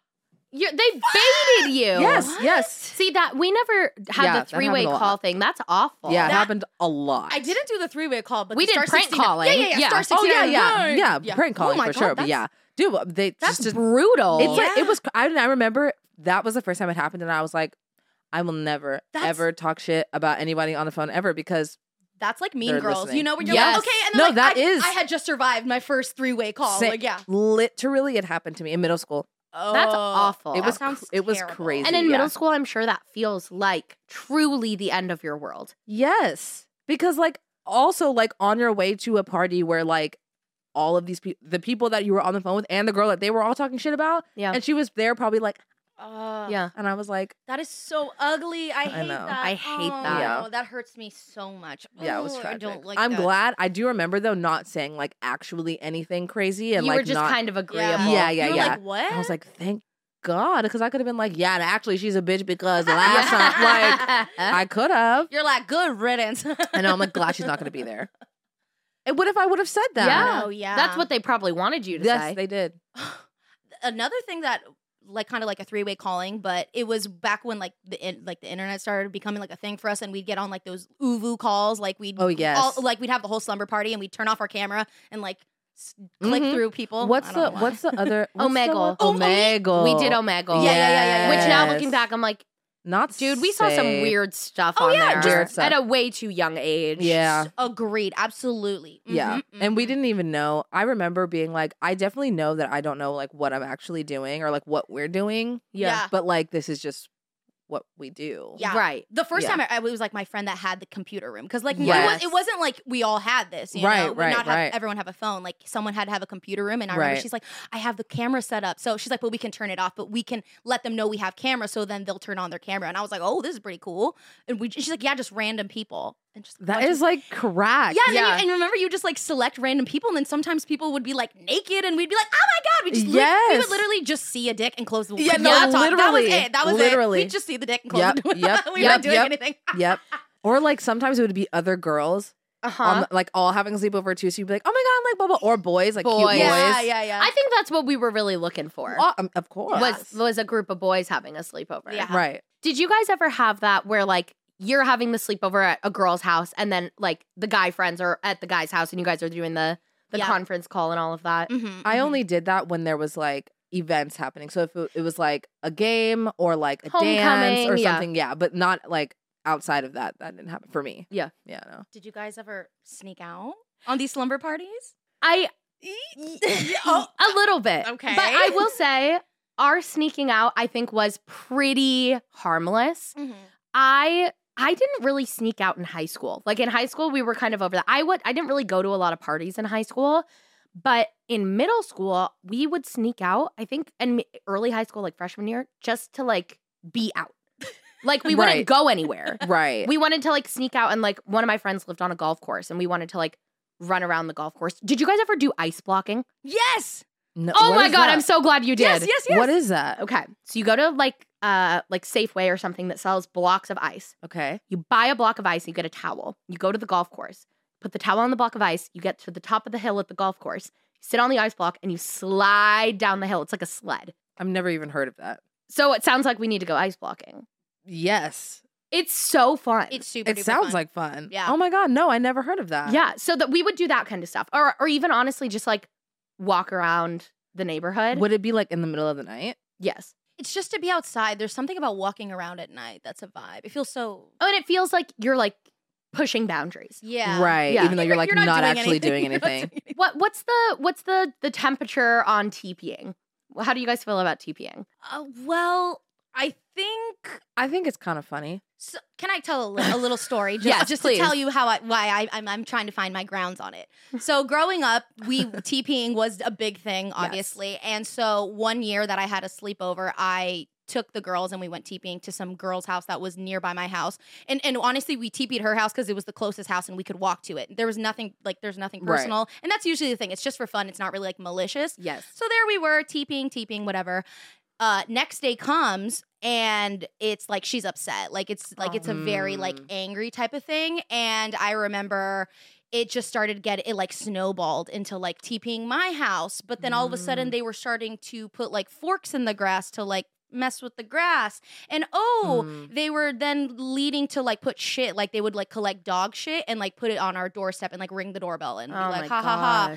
You they baited you. yes, yes. See that we never had Yeah, the that three way happened a lot. call thing. That's awful. Yeah, it That- happened a lot. I didn't do the three-way call, but We the did star prank sixty-nine calling. Yeah, yeah, yeah. Yeah. Star Oh, sixty-nine. yeah, yeah. Yeah, prank calling oh my for God, sure. But that's- yeah. Dude, they That's just, brutal. it's like, it Yeah. was, I, I remember that was the first time it happened. And I was like, I will never, That's- ever talk shit about anybody on the phone ever because That's like Mean They're Girls. listening. You know when you're Yes. like, okay, and then No, like, that I, is- I had just survived my first three-way call. Sa- like, yeah. literally it happened to me in middle school. That's Oh, awful. It that was, sounds cr- it was terrible. crazy. and in yeah. middle school, I'm sure that feels like truly the end of your world. Yes. Because like also like on your way to a party where like all of these people the people that you were on the phone with and the girl that they were all talking shit about Yeah. and she was there probably like Uh, Yeah. and I was like That is so ugly. I I hate know. that. I hate oh, that. Yeah. that hurts me so much. yeah, it was Oh, tragic. I don't like I'm that. glad I do remember though not saying like actually anything crazy and you like were just not kind of agreeable. Yeah, yeah, You were yeah. like, what? I was like thank God because I could have been like yeah and actually she's a bitch because last time like I could have You're like, good riddance. I know I'm like glad she's not going to be there. And what if I would have said that? Yeah. Oh, yeah. That's what they probably wanted you to Yes, say. they did. Another thing that like kind of like a three-way calling, but it was back when like the in, like the internet started becoming like a thing for us, and we'd get on like those uvu calls, like we'd Oh, yes. all, like we'd have the whole slumber party, and we'd turn off our camera and like s- click Mhm. through people. What's I the don't know why. what's the other what's the Omegle. one- Oh, Omegle. We did Omegle. Yeah, yeah, yeah, yeah, Which now Yes. looking back, I'm like, Not dude, we saw some safe. weird stuff Oh, on yeah, there just- Weird stuff. at a way too young age. Yeah. Agreed, absolutely. Yeah. Mhm, And we mhm. didn't even know. I remember being like, I definitely know that I don't know like what I'm actually doing or like what we're doing. Yeah. But like this is just what we do. Yeah. Right. The first Yeah. time I, I it was like my friend that had the computer room because like it, Yes. was, it wasn't like we all had this, you Right, know, right, not have right. everyone have a phone. Like someone had to have a computer room, and I remember Right. she's like, I have the camera set up, so she's like, but we can turn it off, but we can let them know we have camera, so then they'll turn on their camera. And I was like, oh, this is pretty cool. And we, she's like, yeah, just random people, and just a That bunch is of- like crack. yeah, and, then Yeah. you, and remember, you just like select random people, and then sometimes people would be like naked, and we'd be like, "Oh my god!" We just li- we Yes. would literally just see a dick and close the Yeah, the no, laptop. That was literally. it. That was Literally. it. We'd just see the dick and close Yep, the yep, we yep, weren't doing yep. anything. Yep. Or like sometimes it would be other girls Uh-huh. on the, like all having a sleepover too. So you'd be like, oh my god, like blah blah. Or boys, like cute Boys. boys. Yeah, yeah, yeah. I think that's what we were really looking for. Oh, um, of course. Was was a group of boys having a sleepover. Yeah. Right. Did you guys ever have that where like you're having the sleepover at a girl's house and then like the guy friends are at the guy's house and you guys are doing the the Yeah. conference call and all of that? Mhm, I mhm. only did that when there was like events happening. So if it, it was like a game or like a dance Homecoming, or yeah. something, yeah, but not like outside of that. That didn't happen for me. Yeah. Yeah, no. Did you guys ever sneak out on these slumber parties? I Oh, a little bit. Okay. But I will say our sneaking out I think was pretty harmless. mhm. I I didn't really sneak out in high school. Like in high school we were kind of over that. I would I didn't really go to a lot of parties in high school, but in middle school we would sneak out, I think, and mi- early high school like freshman year just to like be out. Like we wouldn't Right. go anywhere. Right. We wanted to like sneak out and like one of my friends lived on a golf course and we wanted to like run around the golf course. Did you guys ever do ice blocking? Yes. No, Oh what my is god, that? I'm so glad you did. Yes. Yes. Yes. What is that? Okay. So you go to like uh like Safeway or something that sells blocks of ice. Okay. You buy a block of ice, you get a towel. You go to the golf course, put the towel on the block of ice, you get to the top of the hill at the golf course, you sit on the ice block and you slide down the hill. It's like a sled. I've never even heard of that. So it sounds like we need to go ice blocking. Yes. It's so fun. It's super. It duper sounds fun. like fun. Yeah. Oh my god, no, I never heard of that. yeah, so that we would do that kind of stuff. Or or even honestly just like walk around the neighborhood. Would it be like in the middle of the night? yes. It's just to be outside. There's something about walking around at night that's a vibe. It feels so. Oh, and it feels like you're like pushing boundaries. Yeah. Right. Yeah. Even though you're like You're not, doing actually anything. doing You're not anything. doing anything. What what's the what's the the temperature on TPing? How do you guys feel about TPing? Uh, well, I think. I think it's kind of funny. So, can I tell a, li- a little story? Just, Yes, just please. to tell you how I, why I, I'm, I'm trying to find my grounds on it. So growing up, we TPing was a big thing, obviously. Yes. And so one year that I had a sleepover, I took the girls and we went TPing to some girl's house that was nearby my house. And and honestly, we TP'd her house because it was the closest house and we could walk to it. There was nothing, like, there's nothing personal. Right. And that's usually the thing. It's just for fun. It's not really, like, malicious. Yes. So there we were, TPing, TPing, whatever. Uh, next day comes and it's like she's upset. Like it's like it's a very like angry type of thing. And I remember it just started getting it like snowballed into like TPing my house. But then all of a sudden they were starting to put like forks in the grass to like mess with the grass. And oh, mm. they were then leading to like put shit, like they would like collect dog shit and like put it on our doorstep and like ring the doorbell and be oh like my ha ha ha.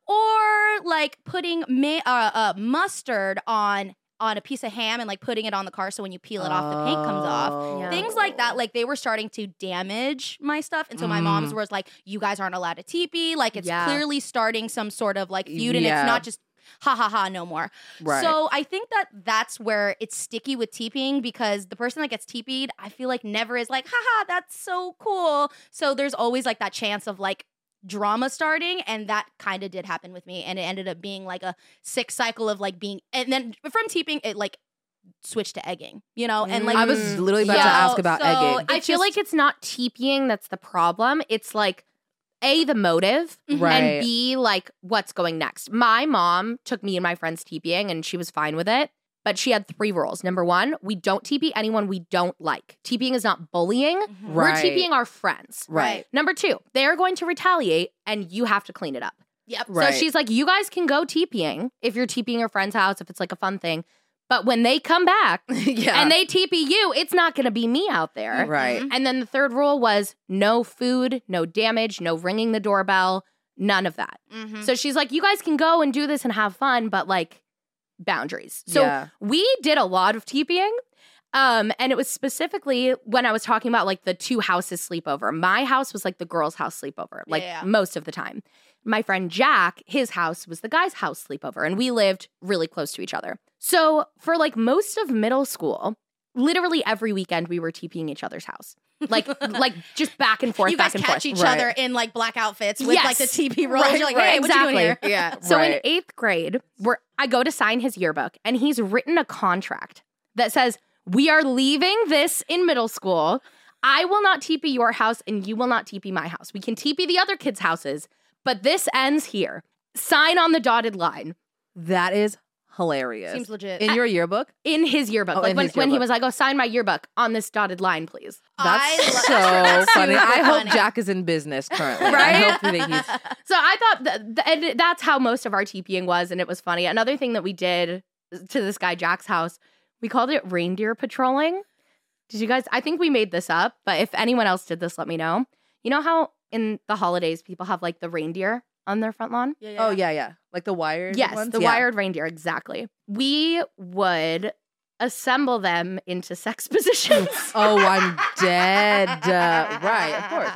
Or like putting ma- uh, uh, mustard on on a piece of ham and like putting it on the car so when you peel it off, the paint comes off. Yeah. Things like that. Like they were starting to damage my stuff. And so my Mm. mom's was like, you guys aren't allowed to teepee. Like it's Yeah. clearly starting some sort of like feud and Yeah. it's not just ha ha ha no more. Right. So I think that that's where it's sticky with teepeeing because the person that gets teepeed, I feel like never is like, haha, that's so cool. So there's always like that chance of like drama starting, and that kind of did happen with me, and it ended up being like a sick cycle of like being, and then from teeping it like switched to egging, you know, and like I was literally about so, to ask about so egging. I it's feel just- like it's not TPing that's the problem. It's like A, the motive, Right. and B, like what's going next. My mom took me and my friends TPing and she was fine with it, but she had three rules. Number one, we don't T P anyone we don't like. TPing is not bullying. Mhm. We're Right. TPing our friends. Right. Number two, they're going to retaliate and you have to clean it up. Yep. Right. So she's like, you guys can go TPing if you're TPing your friend's house, if it's like a fun thing. But when they come back yeah. and they T P you, it's not going to be me out there. Right. And then the third rule was no food, no damage, no ringing the doorbell, none of that. Mhm. So she's like, you guys can go and do this and have fun, but like boundaries. So Yeah. we did a lot of TPing. Um, and it was specifically when I was talking about like the two houses sleepover. My house was like the girls' house sleepover, like Yeah. most of the time. My friend Jack, his house was the guy's house sleepover, and we lived really close to each other. So for like most of middle school, literally every weekend we were TPing each other's house. Like like just back and forth, You guys back and catch forth. each Right. other in like black outfits with Yes. like the T P rolls. Right, You're like, right, hey, what you doing here? exactly. Yeah. So in right. eighth grade, where I go to sign his yearbook, and he's written a contract that says, we are leaving this in middle school. I will not T P your house, and you will not T P my house. We can T P the other kids' houses, but this ends here. Sign on the dotted line. That is hilarious. Seems legit. In your yearbook? In his yearbook. Oh, like in when, his when he yearbook. was like, oh, sign my yearbook on this dotted line, please. That's I love- so that's funny. super I hope funny. Jack is in business currently. Right? I hope that he's So I thought that, that and that's how most of our TPing was, and it was funny. Another thing that we did to this guy Jack's house, we called it reindeer patrolling. Did you guys? I think we made this up, but if anyone else did this, let me know. You know how in the holidays people have like the reindeer on their front lawn? Yeah, Oh yeah, yeah. Like the wired Yes, ones? the Yeah. wired reindeer, exactly. We would assemble them into sex positions. Oh, I'm dead. Uh, right, of course.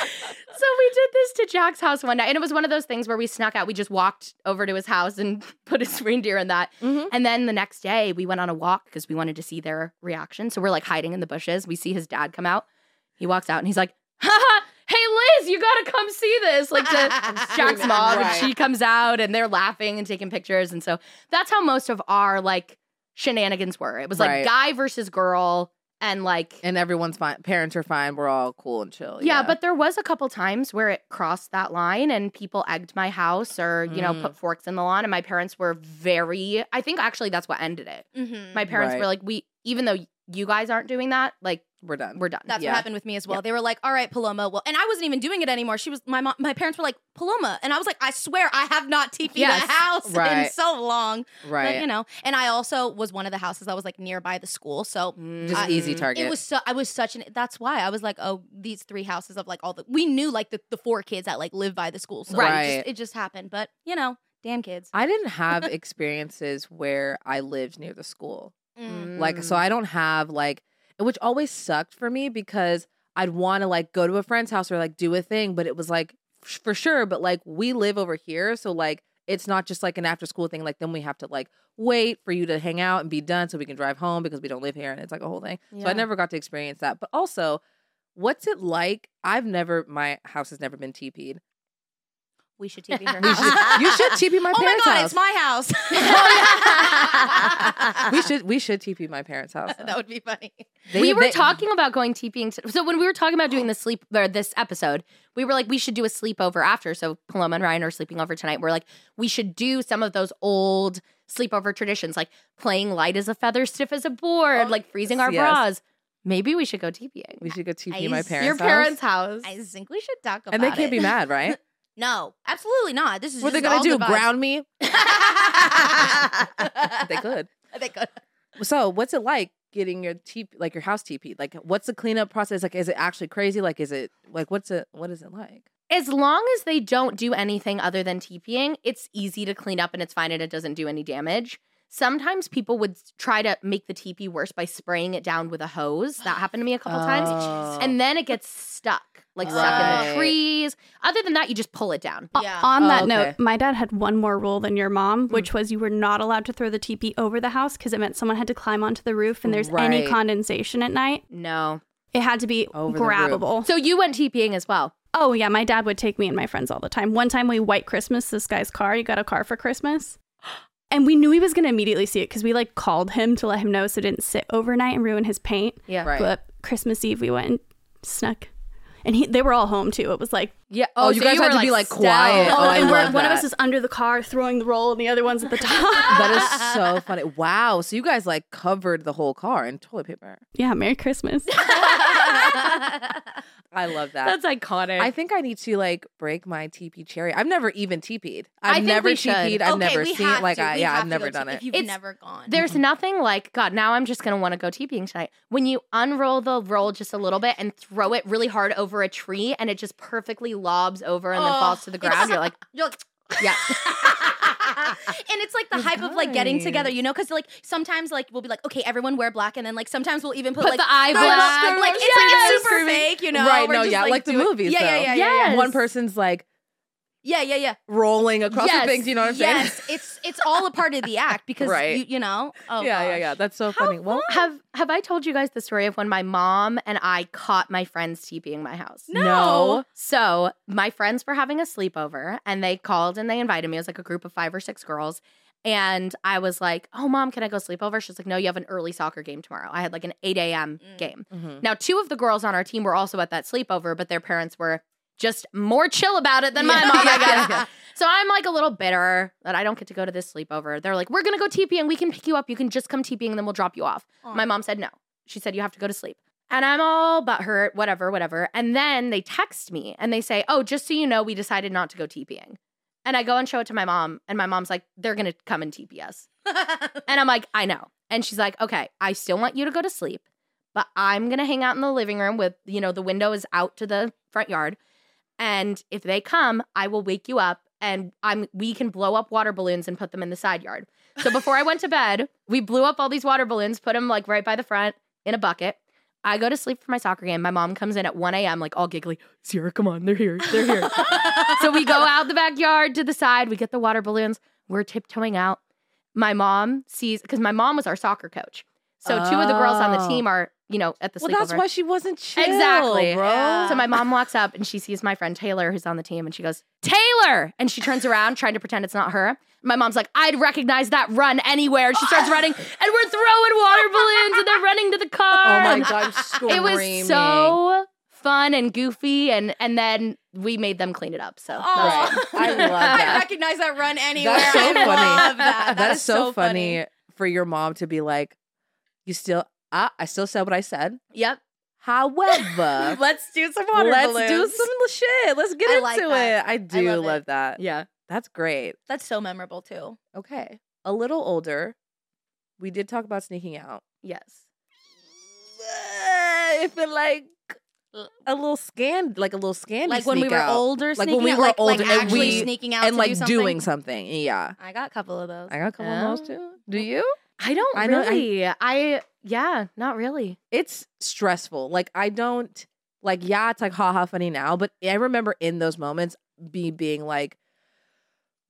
So we did this to Jack's house one night, and it was one of those things where we snuck out. We just walked over to his house and put his reindeer in that. Mhm. And then the next day, we went on a walk because we wanted to see their reaction. So we're like hiding in the bushes. We see his dad come out. He walks out and he's like, "Ha! Hey Liz, you gotta come see this!" Like to Jack's mom, Right. and she comes out, and they're laughing and taking pictures. And so that's how most of our like shenanigans were. It was like Right. guy versus girl, and like And everyone's fine. Parents are fine. We're all cool and chill. yeah, but there was a couple times where it crossed that line and people egged my house or, you know, Mm. put forks in the lawn. And my parents were very, I think actually that's what ended it. Mhm. My parents Right. were like, we, even though you guys aren't doing that, like, we're done. we're done. That's Yeah. what happened with me as well. They were like, "All right, Paloma." Well, and I wasn't even doing it anymore. She was my mom. My parents were like, "Paloma," and I was like, "I swear, I have not T P'd Yes. a house in Right. so long." right. But, you know, and I also was one of the houses that was like nearby the school, so Just I- easy target. it was. So, I was such an. That's why I was like, "Oh, these three houses of like all the." We knew like the, the four kids that like live by the school, so Right. it, just, it just happened. But you know, damn kids. I didn't have experiences where I lived near the school. Mm. Like, so I don't have like, which always sucked for me because I'd want to like go to a friend's house or like do a thing, but it was like f- for sure, but like we live over here. So like it's not just like an after school thing. Like then we have to like wait for you to hang out and be done so we can drive home because we don't live here, and it's like a whole thing. So I Yeah. never got to experience that. But also, what's it like? I've never, my house has never been T P'd. We should T P her We house. should, you should T P my Oh my parents' god, house. it's my house. we should we should T P my parents' house. That would be funny. They- we were they- talking about going TPing. To, so when we were talking about doing the sleep or this episode, we were like, we should do a sleepover after. So Paloma and Ryan are sleeping over tonight. We're like, we should do some of those old sleepover traditions, like playing light as a feather, stiff as a board, Oh, like freezing our yes. bras. Maybe we should go TPing. We should go T P I my s- parents' Your house. parents' house. I think we should talk about And they can't it. be mad, right? No, absolutely not. This is What are they just gonna all do? good vibes. Ground me? They could. They could. So, what's it like getting your T like your house T P? Like, what's the cleanup process? Like, is it actually crazy? Like, is it like what's it? What is it like? As long as they don't do anything other than TPing, it's easy to clean up and it's fine and it doesn't do any damage. Sometimes people would try to make the T P worse by spraying it down with a hose. That happened to me a couple times. Oh. And then it gets stuck, like stuck in Right. the trees. Other than that, you just pull it down. Yeah. On that Oh, note, okay. my dad had one more rule than your mom, Hmm. which was you were not allowed to throw the teepee over the house because it meant someone had to climb onto the roof and there's any Right. condensation at night. No. It had to be Over the roof. grabbable. So you went TPing as well. Oh, yeah. My dad would take me and my friends all the time. One time we white Christmas this guy's car. He got a car for Christmas. And we knew he was going to immediately see it because we like called him to let him know so it didn't sit overnight and ruin his paint. Yeah. Right. But Christmas Eve we went and snuck. And he, they were all home too. It was like, Yeah. Oh, you so guys were, had to be, like, stealth. quiet. oh, Oh, I and we're, love one of that. us is under the car throwing the roll and the other one's at the top. That is so funny. Wow. So you guys like covered the whole car in toilet paper. Yeah, Merry Christmas. I love that. That's iconic. I think I need to like break my T P cherry. I've never even T P'd. I I've think never we T should. P'd. I've Okay, never we seen have it. Like to. I, We yeah, have I've to never go done to- it. If you've It's- never gone. There's nothing like, God, now I'm just going to want to go TPing tonight. When you unroll the roll just a little bit and throw it really hard over a tree and it just perfectly lobs over and then Oh, falls to the ground, you're like, You're like, yeah. and it's like the It's hype of like getting nice. together, you know, because like sometimes like we'll be like, okay, everyone wear black, and then like sometimes we'll even put, Put like the eye no, black. no, like it's Yes. like it's super Screaming. fake, you know? Right, We're no, just, yeah, like the doing- movies, Yeah, yeah, though. yeah, yeah, yeah. Yes. One person's like Yeah, yeah, yeah. rolling across Yes. the things. You know what I'm saying? Yes, it's it's all a part of the act because Right. you, you know. Oh, yeah, yeah, gosh. yeah. That's so funny. Well, Have have I told you guys the story of when my mom and I caught my friends TPing my house? no. So my friends were having a sleepover and they called and they invited me. It was like a group of five or six girls. And I was like, oh, Mom, can I go sleepover? She's like, no, you have an early soccer game tomorrow. I had like an eight a.m. game. Mhm. Now, two of the girls on our team were also at that sleepover, but their parents were just more chill about it than my Yeah. mom, I Yeah. guess. So I'm like a little bitter that I don't get to go to this sleepover. They're like, we're going to go TPing and we can pick you up. You can just come TPing and then we'll drop you off. Aw. My mom said no. She said, you have to go to sleep. And I'm all butthurt, whatever, whatever. And then they text me and they say, oh, just so you know, we decided not to go TPing. And I go and show it to my mom. And my mom's like, they're going to come and T P us. And I'm like, I know. And she's like, okay, I still want you to go to sleep, but I'm going to hang out in the living room with, you know, the window is out to the front yard. And if they come, I will wake you up and I'm we can blow up water balloons and put them in the side yard. So before I went to bed, we blew up all these water balloons, put them like right by the front in a bucket. I go to sleep for my soccer game. My mom comes in at one a.m. like all giggly. Sierra, come on, they're here. They're here. So we go out the backyard to the side. We get the water balloons. We're tiptoeing out. My mom sees, because my mom was our soccer coach. So two of the girls on the Oh. team are, you know, at the Well, sleepover. that's why she wasn't chill, Exactly. bro. Yeah. So my mom walks up and she sees my friend Taylor, who's on the team, and she goes, Taylor! And she turns around trying to pretend it's not her. My mom's like, I'd recognize that run anywhere. She starts running, and we're throwing water balloons, and they're running to the car. Oh my And god, I'm screaming. It was so fun and goofy, and and then we made them clean it up. So that was Aw. fun. I love that. I recognize that run anywhere. That's so I funny. love that. That That's is so funny for your mom to be like, you still, ah, I still said what I said. Yep. However, Let's do some water let's balloons. do some shit. Let's get I into like it. that. I do love love, it. that. Yeah. That's great. That's so memorable too. Okay. A little older, we did talk about sneaking out. Yes. I feel like a little scan, like a little scandy Like when we sneak were out. older, Like sneaking when we out, were like, older like and actually we- sneaking out and to like do something. doing something. Yeah. I got a couple of those. I got a couple of those Oh. too. Do you? I don't I know- I- really. I, yeah, not really. It's stressful. Like I don't like yeah, it's like haha funny now, but I remember in those moments be being like,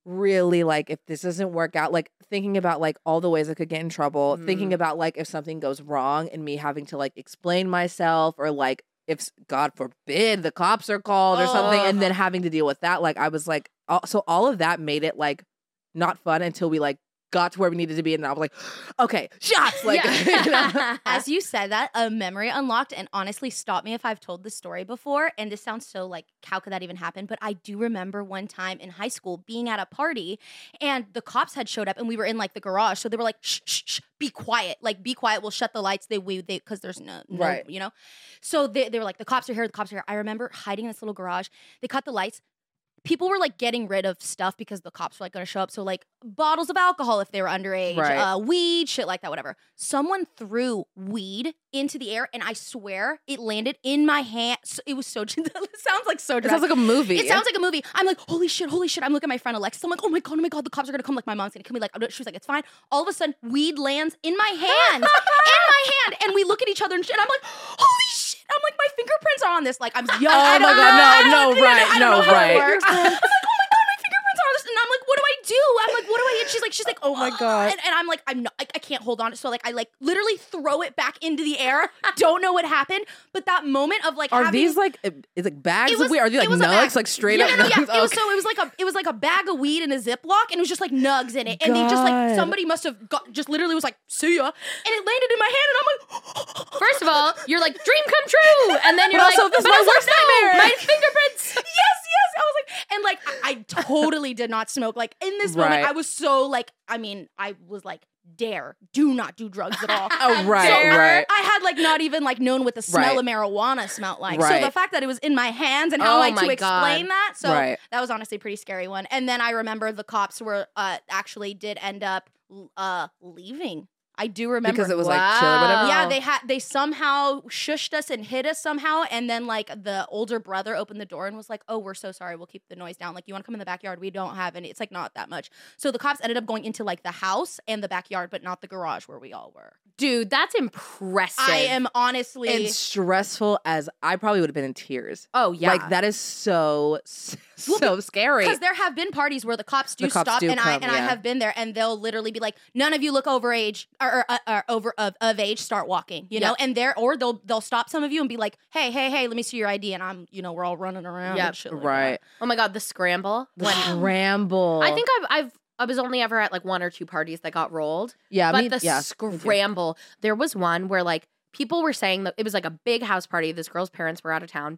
really like if this doesn't work out, like thinking about like all the ways I could get in trouble, Mm. thinking about like if something goes wrong and me having to like explain myself or like if God forbid the cops are called or something and then having to deal with that. Like I was like, all, so all of that made it like not fun until we like got to where we needed to be. And I was like, okay, shots. Like, you know? As you said that, a memory unlocked, and honestly, stop me if I've told this story before. And this sounds so like, how could that even happen? But I do remember one time in high school being at a party, and the cops had showed up, and we were in like the garage. So they were like, shh, shh, shh, be quiet. Like, be quiet. We'll shut the lights. They, we, they, because there's no, no, Right. you know? So they, they were like, the cops are here. The cops are here. I remember hiding in this little garage. They cut the lights. People were like getting rid of stuff because the cops were like going to show up. So like bottles of alcohol if they were underage, Right. uh, weed, shit like that, whatever. Someone threw weed into the air, and I swear it landed in my hand. So- It was so. It sounds like so. It sounds like a movie. It sounds like a movie. I'm like, holy shit, holy shit. I'm looking at my friend Alexis. I'm like, oh my god, oh my god, the cops are gonna come. Like my mom's gonna kill me. Like she was like, it's fine. All of a sudden, weed lands in my hand, in my hand, and we look at each other and shit. And I'm like, holy shit. I'm like, my fingerprints are on this. Like I'm young. Oh I my don't God, know. no, I don't- no, I don't- right, I don't no, know how it right. works. I'm like, oh my god, my fingerprints are on this, and I'm like, what do I do? I'm like, what do I? And she's like, she's like, Oh my "Uh," God. and, and I'm like, I'm not, I, I can't hold on. So like, I like literally throw it back into the air. Don't know what happened, but that moment of like, Are having, these like, is it bags It of was- weed? Are they it like was a bag. nugs? Like straight yeah, up no, no, nugs? yeah. It was Okay. so it was like a it was like a bag of weed in a Ziploc, and it was just like nugs in it, and they just God. like somebody must have got just literally was like see ya, and it landed in my hand, and I'm like, First of all, you're like, dream come true. And then you're But like, also, this is but my also, worst no, nightmare. my fingerprints. yes, yes. I was like, and like I, I totally did not smoke. Like in this moment, Right. I was so like, I mean, I was like, dare, do not do drugs at all. Oh, right, So right. I had like not even like known what the smell Right. of marijuana smelled like. Right. So the fact that it was in my hands and how Oh I to my explain God. that, so Right. that was honestly a pretty scary one. And then I remember the cops were uh actually did end up uh leaving. I do remember Because it was like chill or whatever. yeah, they had they somehow shushed us and hid us somehow, and then like the older brother opened the door and was like, "Oh, we're so sorry. We'll keep the noise down. Like, you want to come in the backyard? We don't have any. It's like not that much." So the cops ended up going into like the house and the backyard, but not the garage where we all were. Dude, that's impressive. I am honestly And stressful as I probably would have been in tears. Oh, yeah. Like that is so, so scary. because there have been parties where the cops do The cops stop, do and I come, and I yeah. have been there, and they'll literally be like, "None of you look over age or, or, uh, or over of, of age. Start walking." You know, Yep. and they're or they'll they'll stop some of you and be like, "Hey, hey, hey, let me see your I D," and I'm you know we're all running around. Yep. And shit like that. Right. Oh my God, the scramble. The When scramble. I think I've I've I was only ever at like one or two parties that got rolled. yeah, but me, the yeah, scramble, there was one where like people were saying that it was like a big house party. This girl's parents were out of town,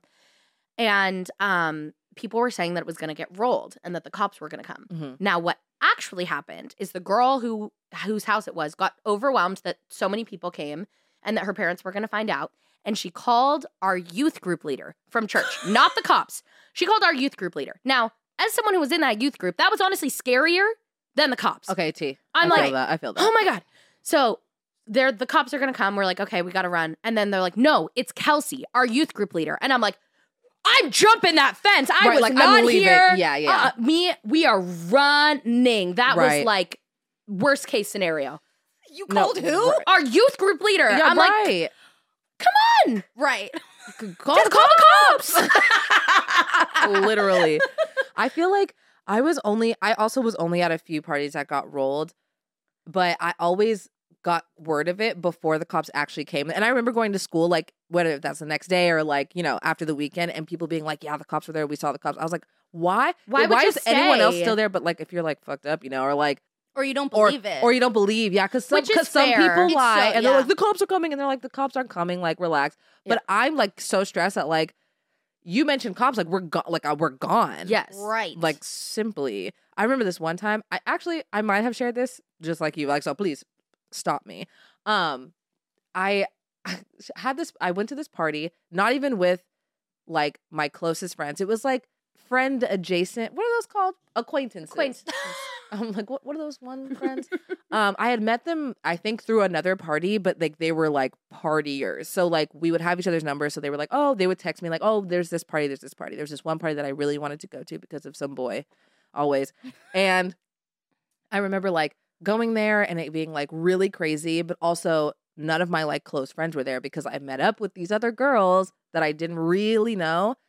and um, people were saying that it was going to get rolled and that the cops were going to come. Mhm. Now, what actually happened is the girl who whose house it was got overwhelmed that so many people came and that her parents were going to find out. And she called our youth group leader from church, not the cops. She called our youth group leader. Now, as someone who was in that youth group, that was honestly scarier than the cops. Okay, T. I'm I like, feel that. I feel that. oh my God. So they're the cops are gonna come. We're like, okay, we gotta run. And then they're like, no, it's Kelsey, our youth group leader. And I'm like, I'm jumping that fence. I Right, was like, I'm not leaving. here. Yeah, yeah. Uh, me, we are running. That was Right. like worst case scenario. You No, called who? right. Our youth group leader. Yeah, I'm like, right. Right. call, just call the cops. Literally. I feel like I was only, I also was only at a few parties that got rolled, but I always got word of it before the cops actually came. And I remember going to school, like, whether that's the next day or like, you know, after the weekend, and people being like, yeah, the cops were there. We saw the cops. I was like, why? Why Like, would why you is anyone else say? still there? But like, if you're like fucked up, you know, or like, Or you don't or, believe it. or you don't believe, yeah, because some, Which is 'cause some fair. people It's so- lie and they're yeah. like, the cops are coming, and they're like, the cops aren't coming, like, relax. But I'm like so stressed that like, you mentioned cops, like we're go- like uh, we're gone. Yes. right. Like simply, I remember this one time. I actually, I might have shared this just like you. Like, so please stop me. Um, I had this. I went to this party, not even with like my closest friends. It was like friend adjacent. What are those called? Acquaintances. Acquaintance. I'm like, what? What are those one friends? um, I had met them, I think, through another party, but like they were like partiers. So like we would have each other's numbers. So they were like, oh, they would text me like, oh, there's this party, there's this party, there's this one party that I really wanted to go to because of some boy, always. And I remember like going there and it being like really crazy, but also none of my like close friends were there because I met up with these other girls that I didn't really know.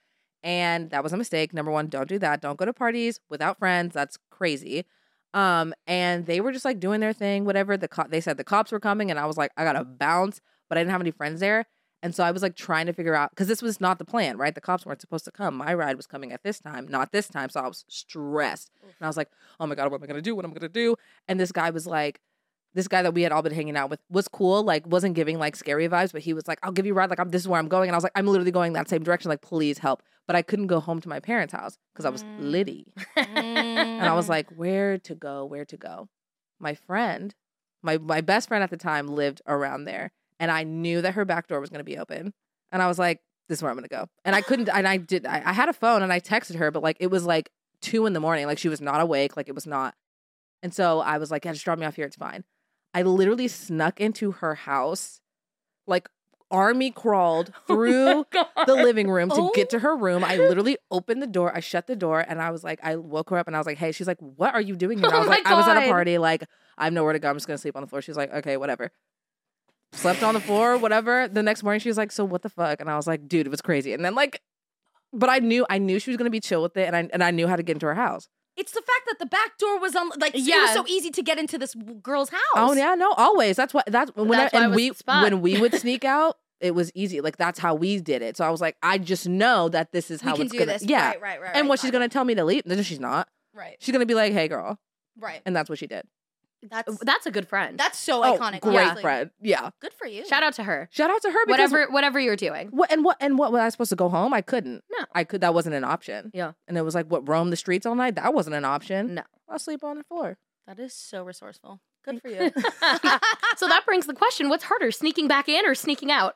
And that was a mistake. Number one, don't do that. Don't go to parties without friends. That's crazy. Um, and they were just like doing their thing, whatever. The co- they said the cops were coming, and I was like, I gotta bounce, but I didn't have any friends there. And so I was like trying to figure out, because this was not the plan, right? The cops weren't supposed to come. My ride was coming at this time, not this time. So I was stressed. And I was like, oh my God, what am I gonna do? What am I gonna do? And this guy was like, this guy that we had all been hanging out with was cool, like wasn't giving like scary vibes, but he was like, I'll give you a ride, like I'm, this is where I'm going. And I was like, I'm literally going that same direction, like please help. But I couldn't go home to my parents' house because I was Mm. litty. And I was like, where to go, where to go? My friend, my my best friend at the time lived around there. And I knew that her back door was going to be open. And I was like, this is where I'm going to go. And I couldn't, and I did, I, I had a phone and I texted her, but like it was like two in the morning. Like she was not awake. Like it was not. And so I was like, yeah, just drop me off here. It's fine. I literally snuck into her house, like army crawled through the living room to Oh. get to her room. I literally opened the door. I shut the door and I was like, I woke her up and I was like, hey, she's like, what are you doing here? And I Oh was my like, I was at a God. party. Like, I have nowhere to go. I'm just going to sleep on the floor. She's like, okay, whatever. Slept on the floor, whatever. The next morning she was like, so what the fuck? And I was like, dude, it was crazy. And then like, but I knew, I knew she was going to be chill with it. And I, and I knew how to get into her house. It's the fact that the back door was on, like, it Yeah. was so easy to get into this w- girl's house. Oh yeah, no, always. That's what that's when That's I, why it and was we the spot. when we would sneak out, it was easy. Like that's how we did it. So I was like, I just know that this is we how can it's do gonna. this. Yeah. Right, right, right. And right, what she's right, gonna tell me to leave? No, she's not. Right, She's gonna be like, hey, girl, right. and that's what she did. That's That's a good friend. that's so Oh, iconic. great honestly. friend. Yeah. Good for you. Shout out to her. Shout out to her because Whatever, whatever you're doing. what and what and what was I supposed to go home? I couldn't. No. I could. That wasn't an option. Yeah. And it was like, what, roam the streets all night? That wasn't an option. No. I'll sleep on the floor. That is so resourceful. Good for you. So that brings the question: what's harder, sneaking back in or sneaking out?